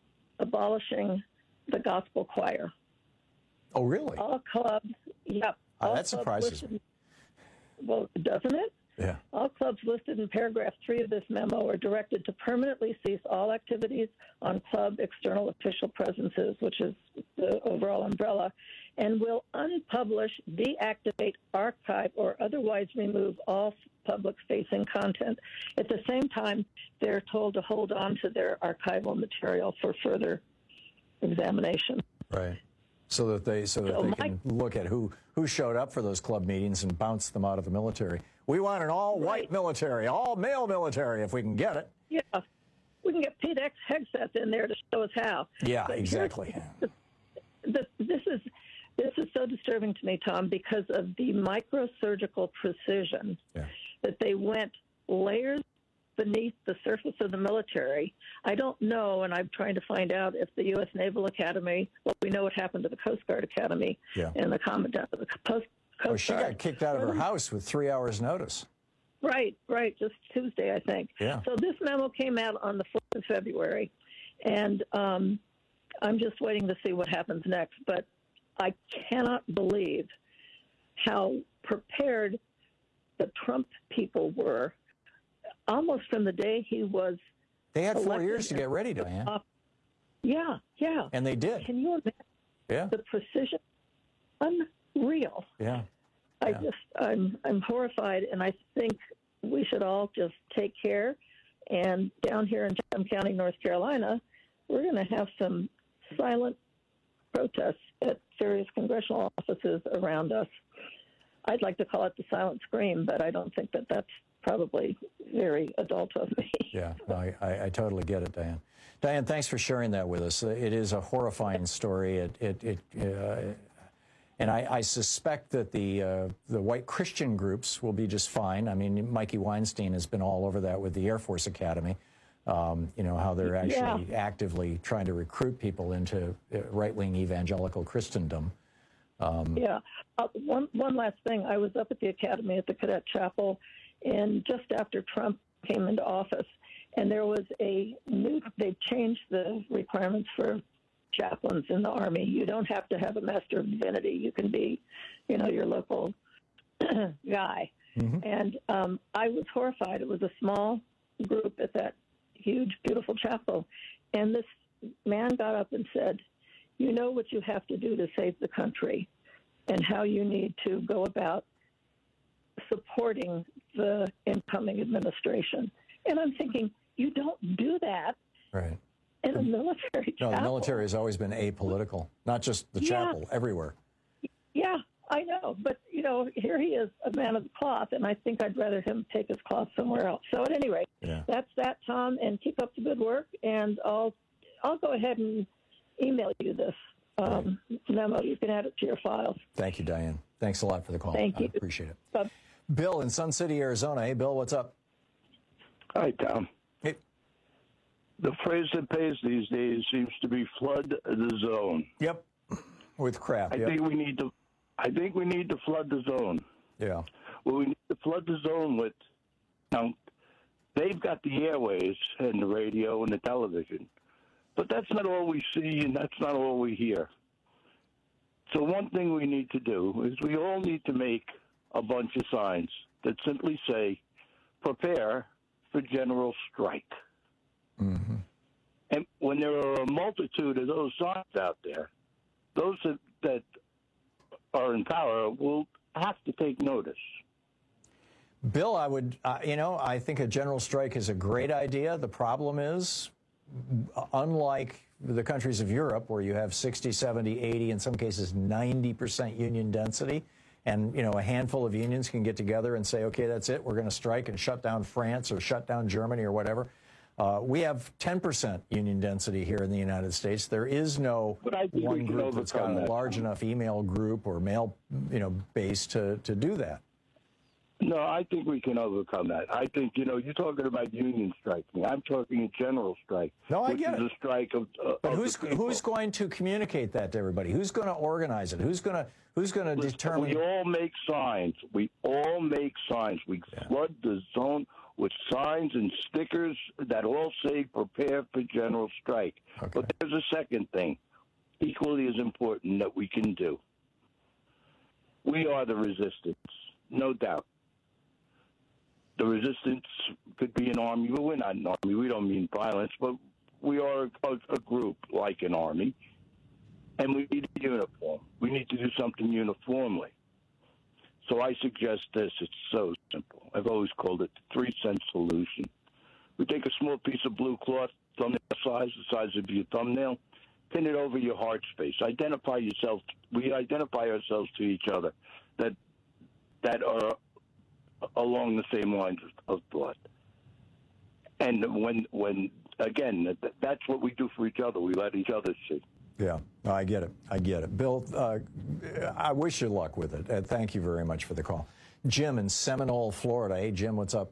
abolishing the gospel choir. Oh, really? All clubs, yep, Uh, that surprises listed, me. Well, doesn't it? Yeah. All clubs listed in paragraph three of this memo are directed to permanently cease all activities on club external official presences, which is the overall umbrella, and will unpublish, deactivate, archive, or otherwise remove all public-facing content. At the same time, they're told to hold on to their archival material for further examination. Right. So that they so that So they my- can look at who who showed up for those club meetings and bounce them out of the military. We want an all-white military, all-male military, if we can get it. Yeah, we can get Pete X headsets in there to show us how. Yeah, But here's- exactly. The, this is this is so disturbing to me, Tom, because of the microsurgical precision that they went layers beneath the surface of the military. I don't know, and I'm trying to find out if the U S Naval Academy, well, we know what happened to the Coast Guard Academy Yeah. and the Commandant of the Coast, Coast Oh, she Guard. got kicked out of her house with three hours' notice. Right, right, just Tuesday, I think. Yeah. So this memo came out on the fourth of February, and um, I'm just waiting to see what happens next. But I cannot believe how prepared the Trump people were almost from the day he was They had four elected. years to get ready, Diane. Uh, yeah, yeah. And they did. Can you imagine Yeah. the precision? Unreal. Yeah. I Yeah. just, I'm, I'm horrified, and I think we should all just take care. And down here in Chatham County, North Carolina, we're going to have some silent protests at various congressional offices around us. I'd like to call it the silent scream, but I don't think that that's probably very adult of me. Yeah, no, I, I, I totally get it, Diane. Diane, thanks for sharing that with us. It is a horrifying story. It, it, it uh, and I, I suspect that the uh, the white Christian groups will be just fine. I mean, Mikey Weinstein has been all over that with the Air Force Academy. Um, you know, how they're actually Yeah. actively trying to recruit people into uh, right-wing evangelical Christendom. Um, Yeah. Uh, one one last thing. I was up at the academy at the Cadet Chapel, and just after Trump came into office, and there was a new. They've changed the requirements for chaplains in the Army. You don't have to have a Master of Divinity. You can be, you know, your local guy. Mm-hmm. And um, I was horrified. It was a small group at that huge, beautiful chapel, and this man got up and said, "You know what you have to do to save the country, and how you need to go about supporting the incoming administration." And I'm thinking, you don't do that Right. in a military No, chapel. the military has always been apolitical, not just the Yeah. chapel, everywhere. Yeah, I know. But, you know, here he is, a man of the cloth, and I think I'd rather him take his cloth somewhere else. So at any rate, Yeah. that's that, Tom, and keep up the good work. And I'll, I'll go ahead and email you this um, memo. You can add it to your files. Thank you, Diane. Thanks a lot for the call. Thank I you. appreciate it. Bye. Bill in Sun City, Arizona. Hey, Bill, what's up? Hi, Tom. Hey. The phrase that pays these days seems to be flood the zone. Yep. With crap. I yep. think we need to. I think we need to flood the zone. Yeah. Well, we need to flood the zone with. Now, they've got the airways and the radio and the television, but that's not all we see and that's not all we hear. So one thing we need to do is we all need to make a bunch of signs that simply say, "Prepare for general strike." Mm-hmm. And when there are a multitude of those signs out there, those that, that are in power will have to take notice. Bill, I would, uh, you know, I think a general strike is a great idea. The problem is, unlike the countries of Europe, where you have sixty, seventy, eighty, in some cases ninety percent union density, and, you know, a handful of unions can get together and say, okay, that's it, we're going to strike and shut down France or shut down Germany or whatever. Uh, we have ten percent union density here in the United States. There is no But I think we one can group that's got overcome a that. large enough email group or mail, you know, base to, to do that. No, I think we can overcome that. I think, you know, you're talking about union striking. I'm talking a general strike. No, I which get is it. a strike of, uh, But of who's the people. who's going to communicate that to everybody? Who's going to organize it? Who's going to who's going to Listen, determine? We all make signs. We all make signs. We flood the zone with signs and stickers that all say "Prepare for general strike." But there's a second thing, equally as important, that we can do. We are the resistance, no doubt. The resistance could be an army, but we're not an army. We don't mean violence, but we are a, a group like an army, and we need a uniform. We need to do something uniformly. So I suggest this. It's so simple. I've always called it the three-cent solution. We take a small piece of blue cloth, thumbnail size, the size of your thumbnail, pin it over your heart space. Identify yourself. We identify ourselves to each other that that are along the same lines of thought. And when, when again, that's what we do for each other. We let each other see. Yeah, no, I get it. I get it. Bill, uh, I wish you luck with it. Uh, thank you very much for the call. Jim in Seminole, Florida. Hey, Jim, what's up?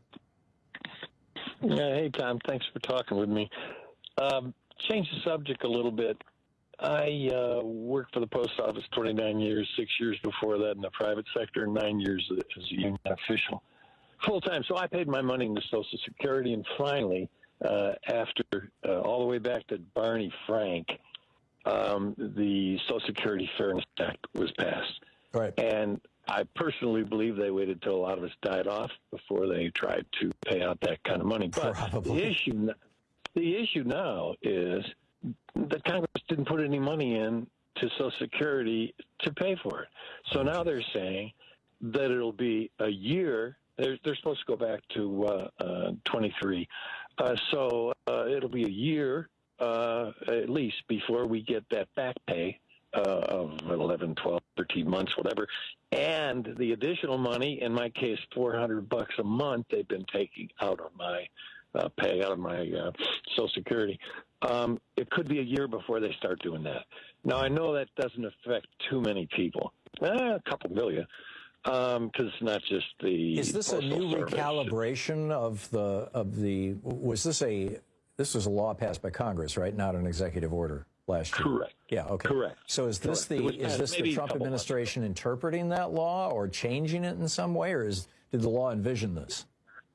Yeah, hey, Tom. Thanks for talking with me. Um, change the subject a little bit. I uh, worked for the post office twenty-nine years, six years before that in the private sector, and nine years as a union official, full time. So I paid my money into Social Security, and finally, uh, after uh, all the way back to Barney Frank, um, the Social Security Fairness Act was passed. Right. And I personally believe they waited till a lot of us died off before they tried to pay out that kind of money. But Probably. the issue, the issue now is that Congress didn't put any money in to Social Security to pay for it. So now they're saying that it'll be a year. They're, they're supposed to go back to uh, uh, twenty-three. Uh, so uh, it'll be a year uh, at least before we get that back pay uh, of eleven, twelve, thirteen months, whatever. And the additional money, in my case, four hundred bucks a month, they've been taking out of my uh, pay, out of my uh, Social Security. Um, it could be a year before they start doing that. Now, I know that doesn't affect too many people, eh, a couple million, because um, it's not just the. Is this a new service. recalibration of the of the? Was this a this was a law passed by Congress, right? Not an executive order last year. Correct. Yeah. Okay. Correct. So is this Correct. the is this the Trump administration interpreting that law or changing it in some way, or is did the law envision this?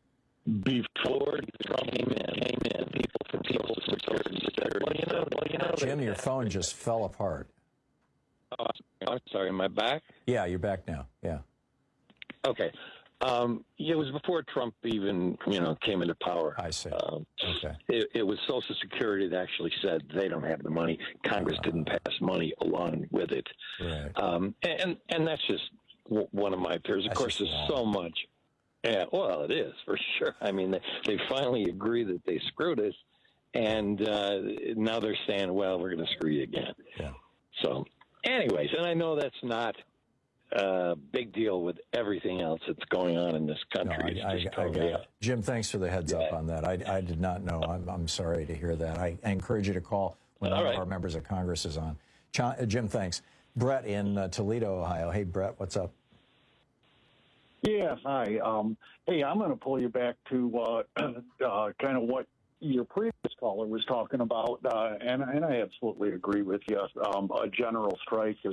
Before Trump came in, came in, people from Social Security said, well, you know, well, you know, Jim, your phone just fell apart. Oh, I'm sorry, am I back? Yeah, you're back now. Yeah. Okay. Um, it was before Trump even, you know, came into power. I see. Um, okay. It, it was Social Security that actually said they don't have the money. Congress uh, didn't pass money along with it. Right. Um, and and that's just w- one of my fears. Of that's course, there's so much. Yeah, well, it is for sure. I mean, they, they finally agree that they screwed us, and uh, now they're saying, "Well, we're going to screw you again." Yeah. So, anyways, and I know that's not a big deal with everything else that's going on in this country. No, I, it's just I, I, totally I got it. Jim, thanks for the heads yeah. up on that. I, I did not know. I'm, I'm sorry to hear that. I, I encourage you to call when one right. of our members of Congress is on. John, uh, Jim, thanks. Brett in uh, Toledo, Ohio. Hey, Brett, what's up? Yeah, hi. Um, hey, I'm going to pull you back to uh, uh, kind of what your previous caller was talking about, uh, and, and I absolutely agree with you. Um, a general strike is,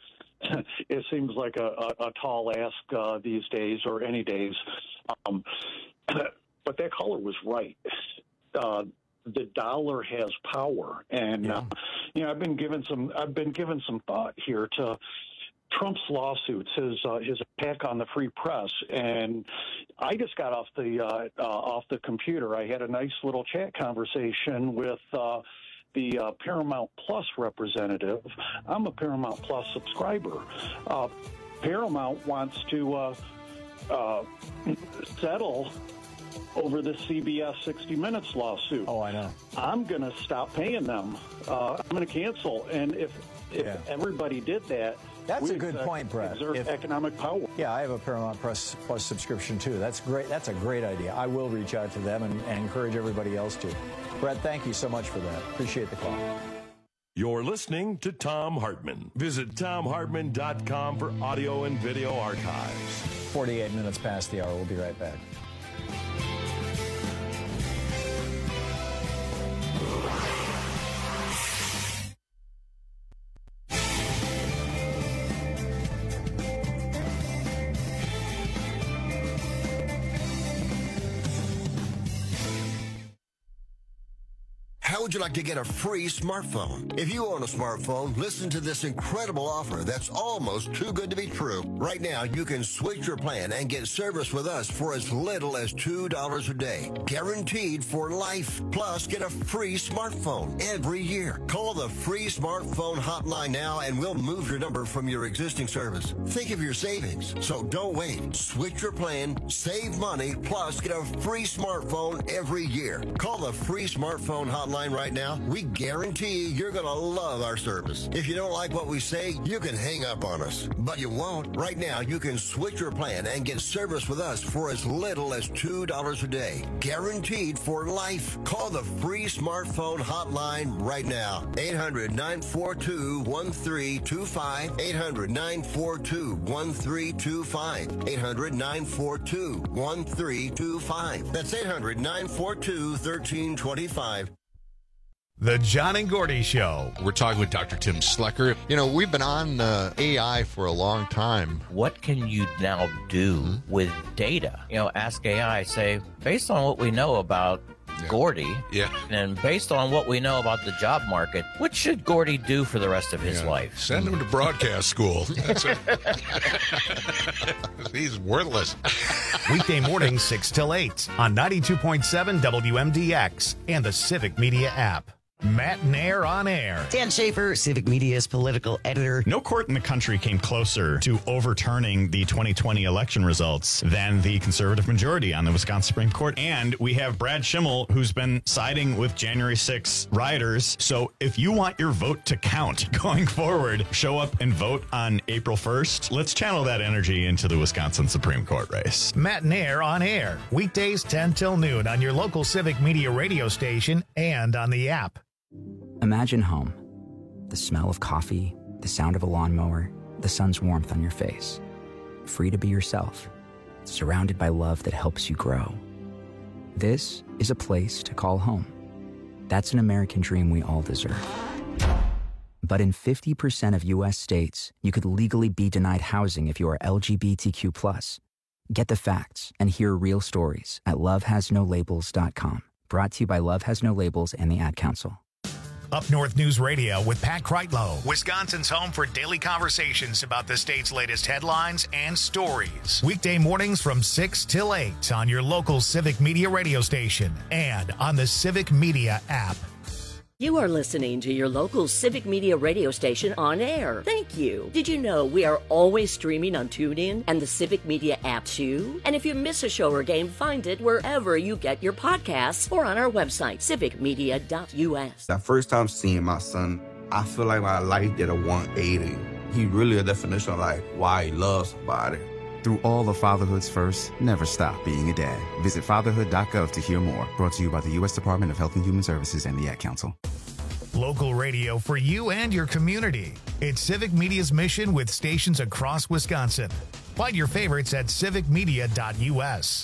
it seems like a, a, a tall ask uh, these days, or any days. Um, but that caller was right. Uh, the dollar has power, and yeah. uh, you know, I've been given some. I've been given some thought here to Trump's lawsuits, his uh, his attack on the free press, and I just got off the uh, uh, off the computer. I had a nice little chat conversation with uh, the uh, Paramount Plus representative. I'm a Paramount Plus subscriber. Uh, Paramount wants to uh, uh, settle over the C B S sixty minutes lawsuit. Oh, I know. I'm going to stop paying them. Uh, I'm going to cancel, and if if yeah. everybody did that. That's a good point, Brett. Exert if, economic power. Yeah, I have a Paramount Plus, Plus subscription, too. That's great. That's a great idea. I will reach out to them and, and encourage everybody else to. Brett, thank you so much for that. Appreciate the call. You're listening to Thom Hartmann. Visit Thom Hartmann dot com for audio and video archives. forty-eight minutes past the hour. We'll be right back. How would you like to get a free smartphone? If you own a smartphone, listen to this incredible offer that's almost too good to be true. Right now, you can switch your plan and get service with us for as little as two dollars a day. Guaranteed for life. Plus, get a free smartphone every year. Call the free smartphone hotline now and we'll move your number from your existing service. Think of your savings. So don't wait. Switch your plan, save money, plus get a free smartphone every year. Call the free smartphone hotline right now. We guarantee you're going to love our service. If you don't like what we say, you can hang up on us. But you won't. Right now, you can switch your plan and get service with us for as little as two dollars a day. Guaranteed for life. Call the free smartphone hotline right now. eight hundred, nine four two, one three two five. eight hundred, nine four two, one three two five. eight hundred, nine four two, one three two five. That's eight hundred, nine four two, one three two five. The John and Gordy Show. We're talking with Doctor Tim Slecker. You know, we've been on uh, A I for a long time. What can you now do mm-hmm. with data? You know, ask A I, say, based on what we know about yeah. Gordy, yeah. and based on what we know about the job market, what should Gordy do for the rest of his yeah. life? Send him to broadcast school. That's it. He's worthless. Weekday mornings, six till eight on ninety-two point seven W M D X and the Civic Media app. Matt Nair on air. Dan Schaefer, Civic Media's political editor. No court in the country came closer to overturning the twenty twenty election results than the conservative majority on the Wisconsin Supreme Court. And we have Brad Schimmel, who's been siding with January sixth rioters. So if you want your vote to count going forward, show up and vote on April first. Let's channel that energy into the Wisconsin Supreme Court race. Matt Nair on air. Weekdays ten till noon on your local Civic Media radio station and on the app. Imagine home. The smell of coffee, the sound of a lawnmower, the sun's warmth on your face. Free to be yourself, surrounded by love that helps you grow. This is a place to call home. That's an American dream we all deserve. But in fifty percent of U S states, you could legally be denied housing if you are L G B T Q plus. Get the facts and hear real stories at love has no labels dot com. Brought to you by Love Has No Labels and the Ad Council. Up North News Radio with Pat Kreitlow, Wisconsin's home for daily conversations about the state's latest headlines and stories. Weekday mornings from six till eight on your local Civic Media radio station and on the Civic Media app. You are listening to your local Civic Media radio station on air. Thank you. Did you know we are always streaming on TuneIn and the Civic Media app too? And if you miss a show or game, find it wherever you get your podcasts or on our website, civic media dot U S. That first time seeing my son, I feel like my life did a one eighty. He really a definition of like why he loves somebody. Through all of fatherhood's first, never stop being a dad. Visit fatherhood dot gov to hear more. Brought to you by the U S Department of Health and Human Services and the Ad Council. Local radio for you and your community. It's Civic Media's mission with stations across Wisconsin. Find your favorites at civic media dot U S.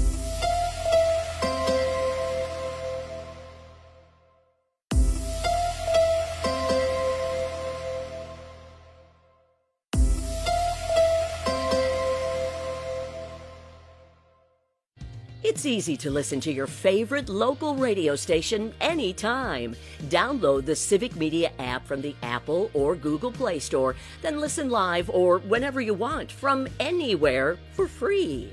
It's easy to listen to your favorite local radio station anytime. Download the Civic Media app from the Apple or Google Play Store, then listen live or whenever you want from anywhere for free.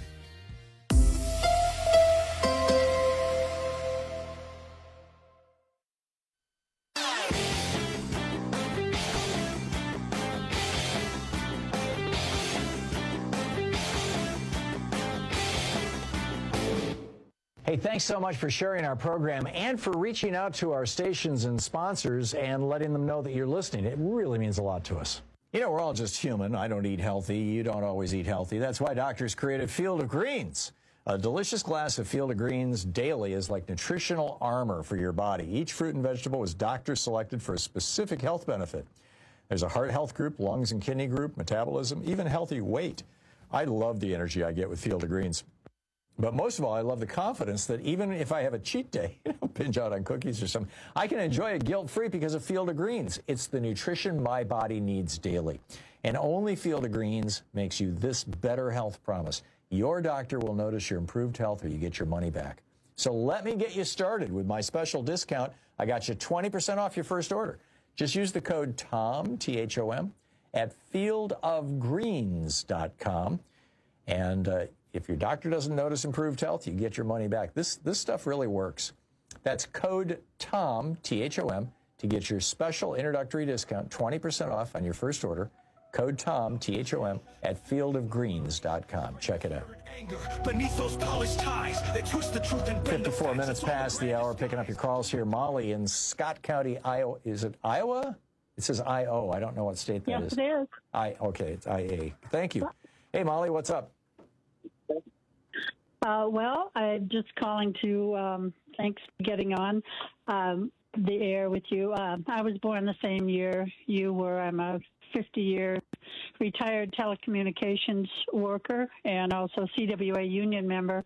Hey, thanks so much for sharing our program and for reaching out to our stations and sponsors and letting them know that you're listening. It really means a lot to us. You know, we're all just human. I don't eat healthy. You don't always eat healthy. That's why doctors created Field of Greens. A delicious glass of Field of Greens daily is like nutritional armor for your body. Each fruit and vegetable is doctor selected for a specific health benefit. There's a heart health group, lungs and kidney group, metabolism, even healthy weight. I love the energy I get with Field of Greens. But most of all, I love the confidence that even if I have a cheat day, you know, binge out on cookies or something, I can enjoy it guilt-free because of Field of Greens. It's the nutrition my body needs daily. And only Field of Greens makes you this better health promise. Your doctor will notice your improved health or you get your money back. So let me get you started with my special discount. I got you twenty percent off your first order. Just use the code TOM, T H O M, at field of greens dot com. And uh, if your doctor doesn't notice improved health, you get your money back. This, this stuff really works. That's code TOM, T H O M, to get your special introductory discount, twenty percent off on your first order. Code TOM, T H O M, at field of greens dot com. Check it out. Beneath those polished ties, they twist the truth and bend the fifty-four minutes past the hour, picking up your calls here. Molly in Scott County, Iowa. Is it Iowa? It says I O. I don't know what state that yes, is. Yes, it is. I, okay, it's I A. Thank you. Hey, Molly, what's up? Uh, well, I'm just calling to, um, thanks for getting on um, the air with you. Uh, I was born the same year you were. I'm a fifty-year retired telecommunications worker and also C W A union member.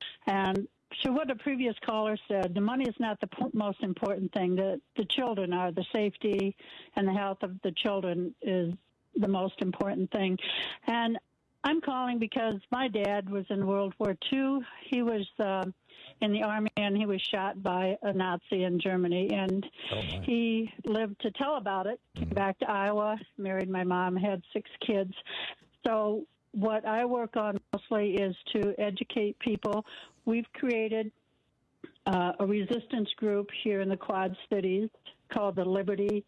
And to what a previous caller said, the money is not the p- most important thing. The, the children are. The safety and the health of the children is the most important thing. And I'm calling because my dad was in World War Two. He was uh, in the Army, and he was shot by a Nazi in Germany. And oh he lived to tell about it, came back to Iowa, married my mom, had six kids. So what I work on mostly is to educate people. We've created uh, a resistance group here in the Quad Cities called the Liberty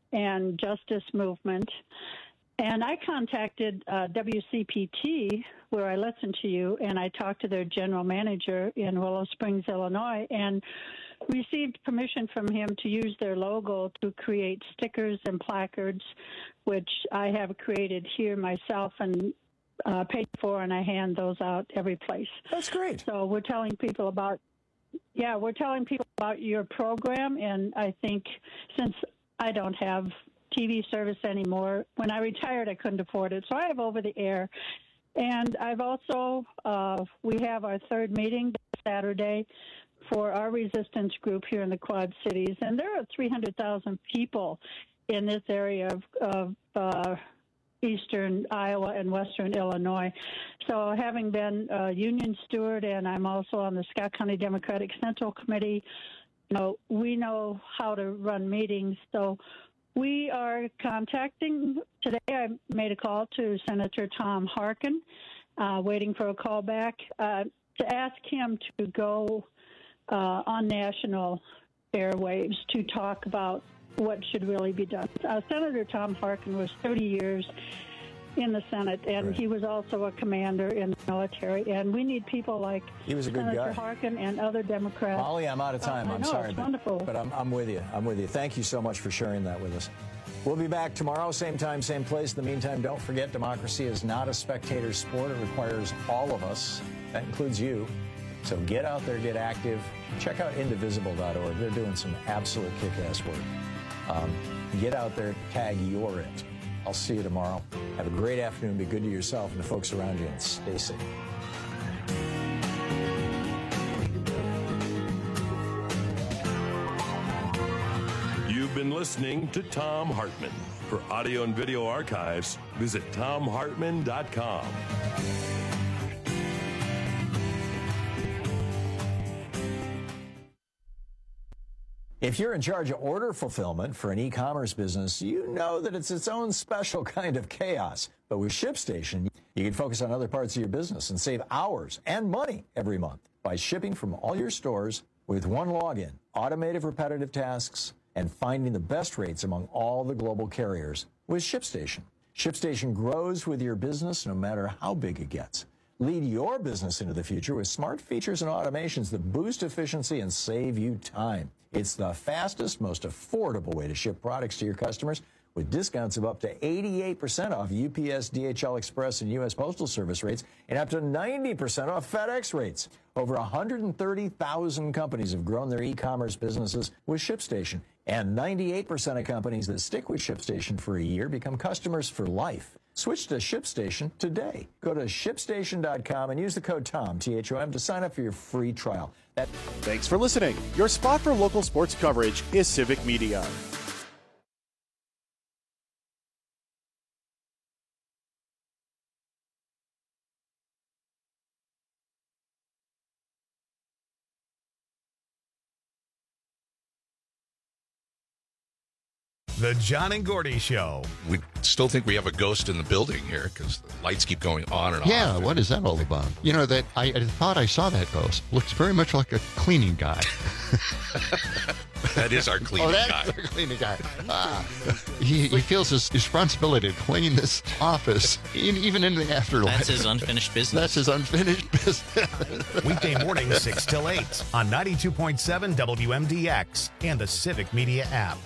and Justice Movement. And I contacted uh, W C P T, where I listened to you, and I talked to their general manager in Willow Springs, Illinois, and received permission from him to use their logo to create stickers and placards, which I have created here myself and uh, paid for, and I hand those out every place. That's great. So we're telling people about, yeah, we're telling people about your program, and I think since I don't have T V service anymore. When I retired, I couldn't afford it, so I have over the air. And I've also, uh, we have our third meeting this Saturday for our resistance group here in the Quad Cities, and there are three hundred thousand people in this area of, of uh, eastern Iowa and western Illinois. So having been a union steward, and I'm also on the Scott County Democratic Central Committee, you know, we know how to run meetings. So we are contacting, today I made a call to Senator Tom Harkin, uh, waiting for a call back, uh, to ask him to go uh, on national airwaves to talk about what should really be done. Uh, Senator Tom Harkin was thirty years in the Senate, and right. he was also a commander in the military. And we need people like he was a good Senator guy. Harkin and other Democrats. Molly, I'm out of time. Uh, I'm know, sorry, it's but, wonderful. but I'm, I'm with you. I'm with you. Thank you so much for sharing that with us. We'll be back tomorrow, same time, same place. In the meantime, don't forget, democracy is not a spectator sport. It requires all of us. That includes you. So get out there, get active. Check out indivisible dot org. They're doing some absolute kick-ass work. Um, get out there, tag your it. I'll see you tomorrow. Have a great afternoon. Be good to yourself and the folks around you, and stay safe. You've been listening to Thom Hartmann. For audio and video archives, visit Thom Hartmann dot com. If you're in charge of order fulfillment for an e-commerce business, you know that it's its own special kind of chaos. But with ShipStation, you can focus on other parts of your business and save hours and money every month by shipping from all your stores with one login, automated repetitive tasks, and finding the best rates among all the global carriers with ShipStation. ShipStation grows with your business no matter how big it gets. Lead your business into the future with smart features and automations that boost efficiency and save you time. It's the fastest, most affordable way to ship products to your customers with discounts of up to eighty-eight percent off U P S, D H L Express, and U S Postal Service rates, and up to ninety percent off FedEx rates. Over one hundred thirty thousand companies have grown their e-commerce businesses with ShipStation, and ninety-eight percent of companies that stick with ShipStation for a year become customers for life. Switch to ShipStation today. Go to ship station dot com and use the code TOM, T H O M, to sign up for your free trial. That- Thanks for listening. Your spot for local sports coverage is Civic Media. The John and Gordy Show. We still think we have a ghost in the building here because the lights keep going on and on. Yeah, what is that all about? You know, that I, I thought I saw that ghost. Looks very much like a cleaning guy. That is our cleaning oh, that's guy. our cleaning guy. Ah, he, he feels his responsibility to clean this office, even in the afterlife. That's his unfinished business. That's his unfinished business. Weekday mornings, six till eight on ninety-two point seven W M D X and the Civic Media app.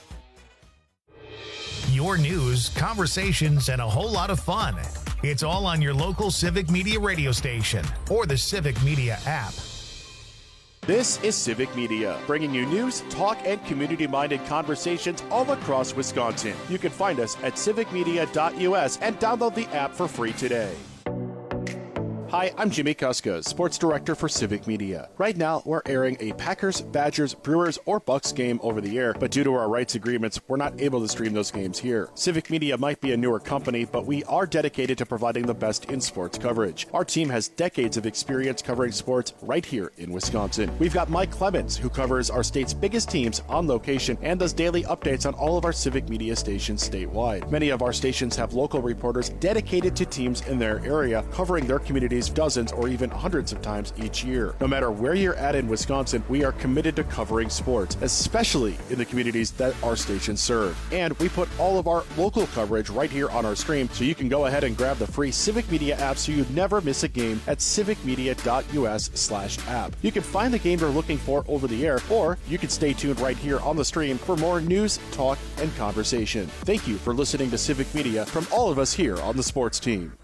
Your news, conversations, and a whole lot of fun. It's all on your local Civic Media radio station or the Civic Media app. This is Civic Media, bringing you news, talk, and community-minded conversations all across Wisconsin. You can find us at civic media dot U S and download the app for free today. Hi, I'm Jimmy Kuska, Sports Director for Civic Media. Right now, we're airing a Packers, Badgers, Brewers, or Bucks game over the air, but due to our rights agreements, we're not able to stream those games here. Civic Media might be a newer company, but we are dedicated to providing the best in sports coverage. Our team has decades of experience covering sports right here in Wisconsin. We've got Mike Clemens, who covers our state's biggest teams on location and does daily updates on all of our Civic Media stations statewide. Many of our stations have local reporters dedicated to teams in their area, covering their communities dozens or even hundreds of times each year. No matter where you're at in Wisconsin, we are committed to covering sports, especially in the communities that our stations serve. And we put all of our local coverage right here on our stream, so you can go ahead and grab the free Civic Media app so you never miss a game at civic media dot U S slash app. You can find the game you're looking for over the air, or you can stay tuned right here on the stream for more news, talk, and conversation. Thank you for listening to Civic Media from all of us here on the sports team.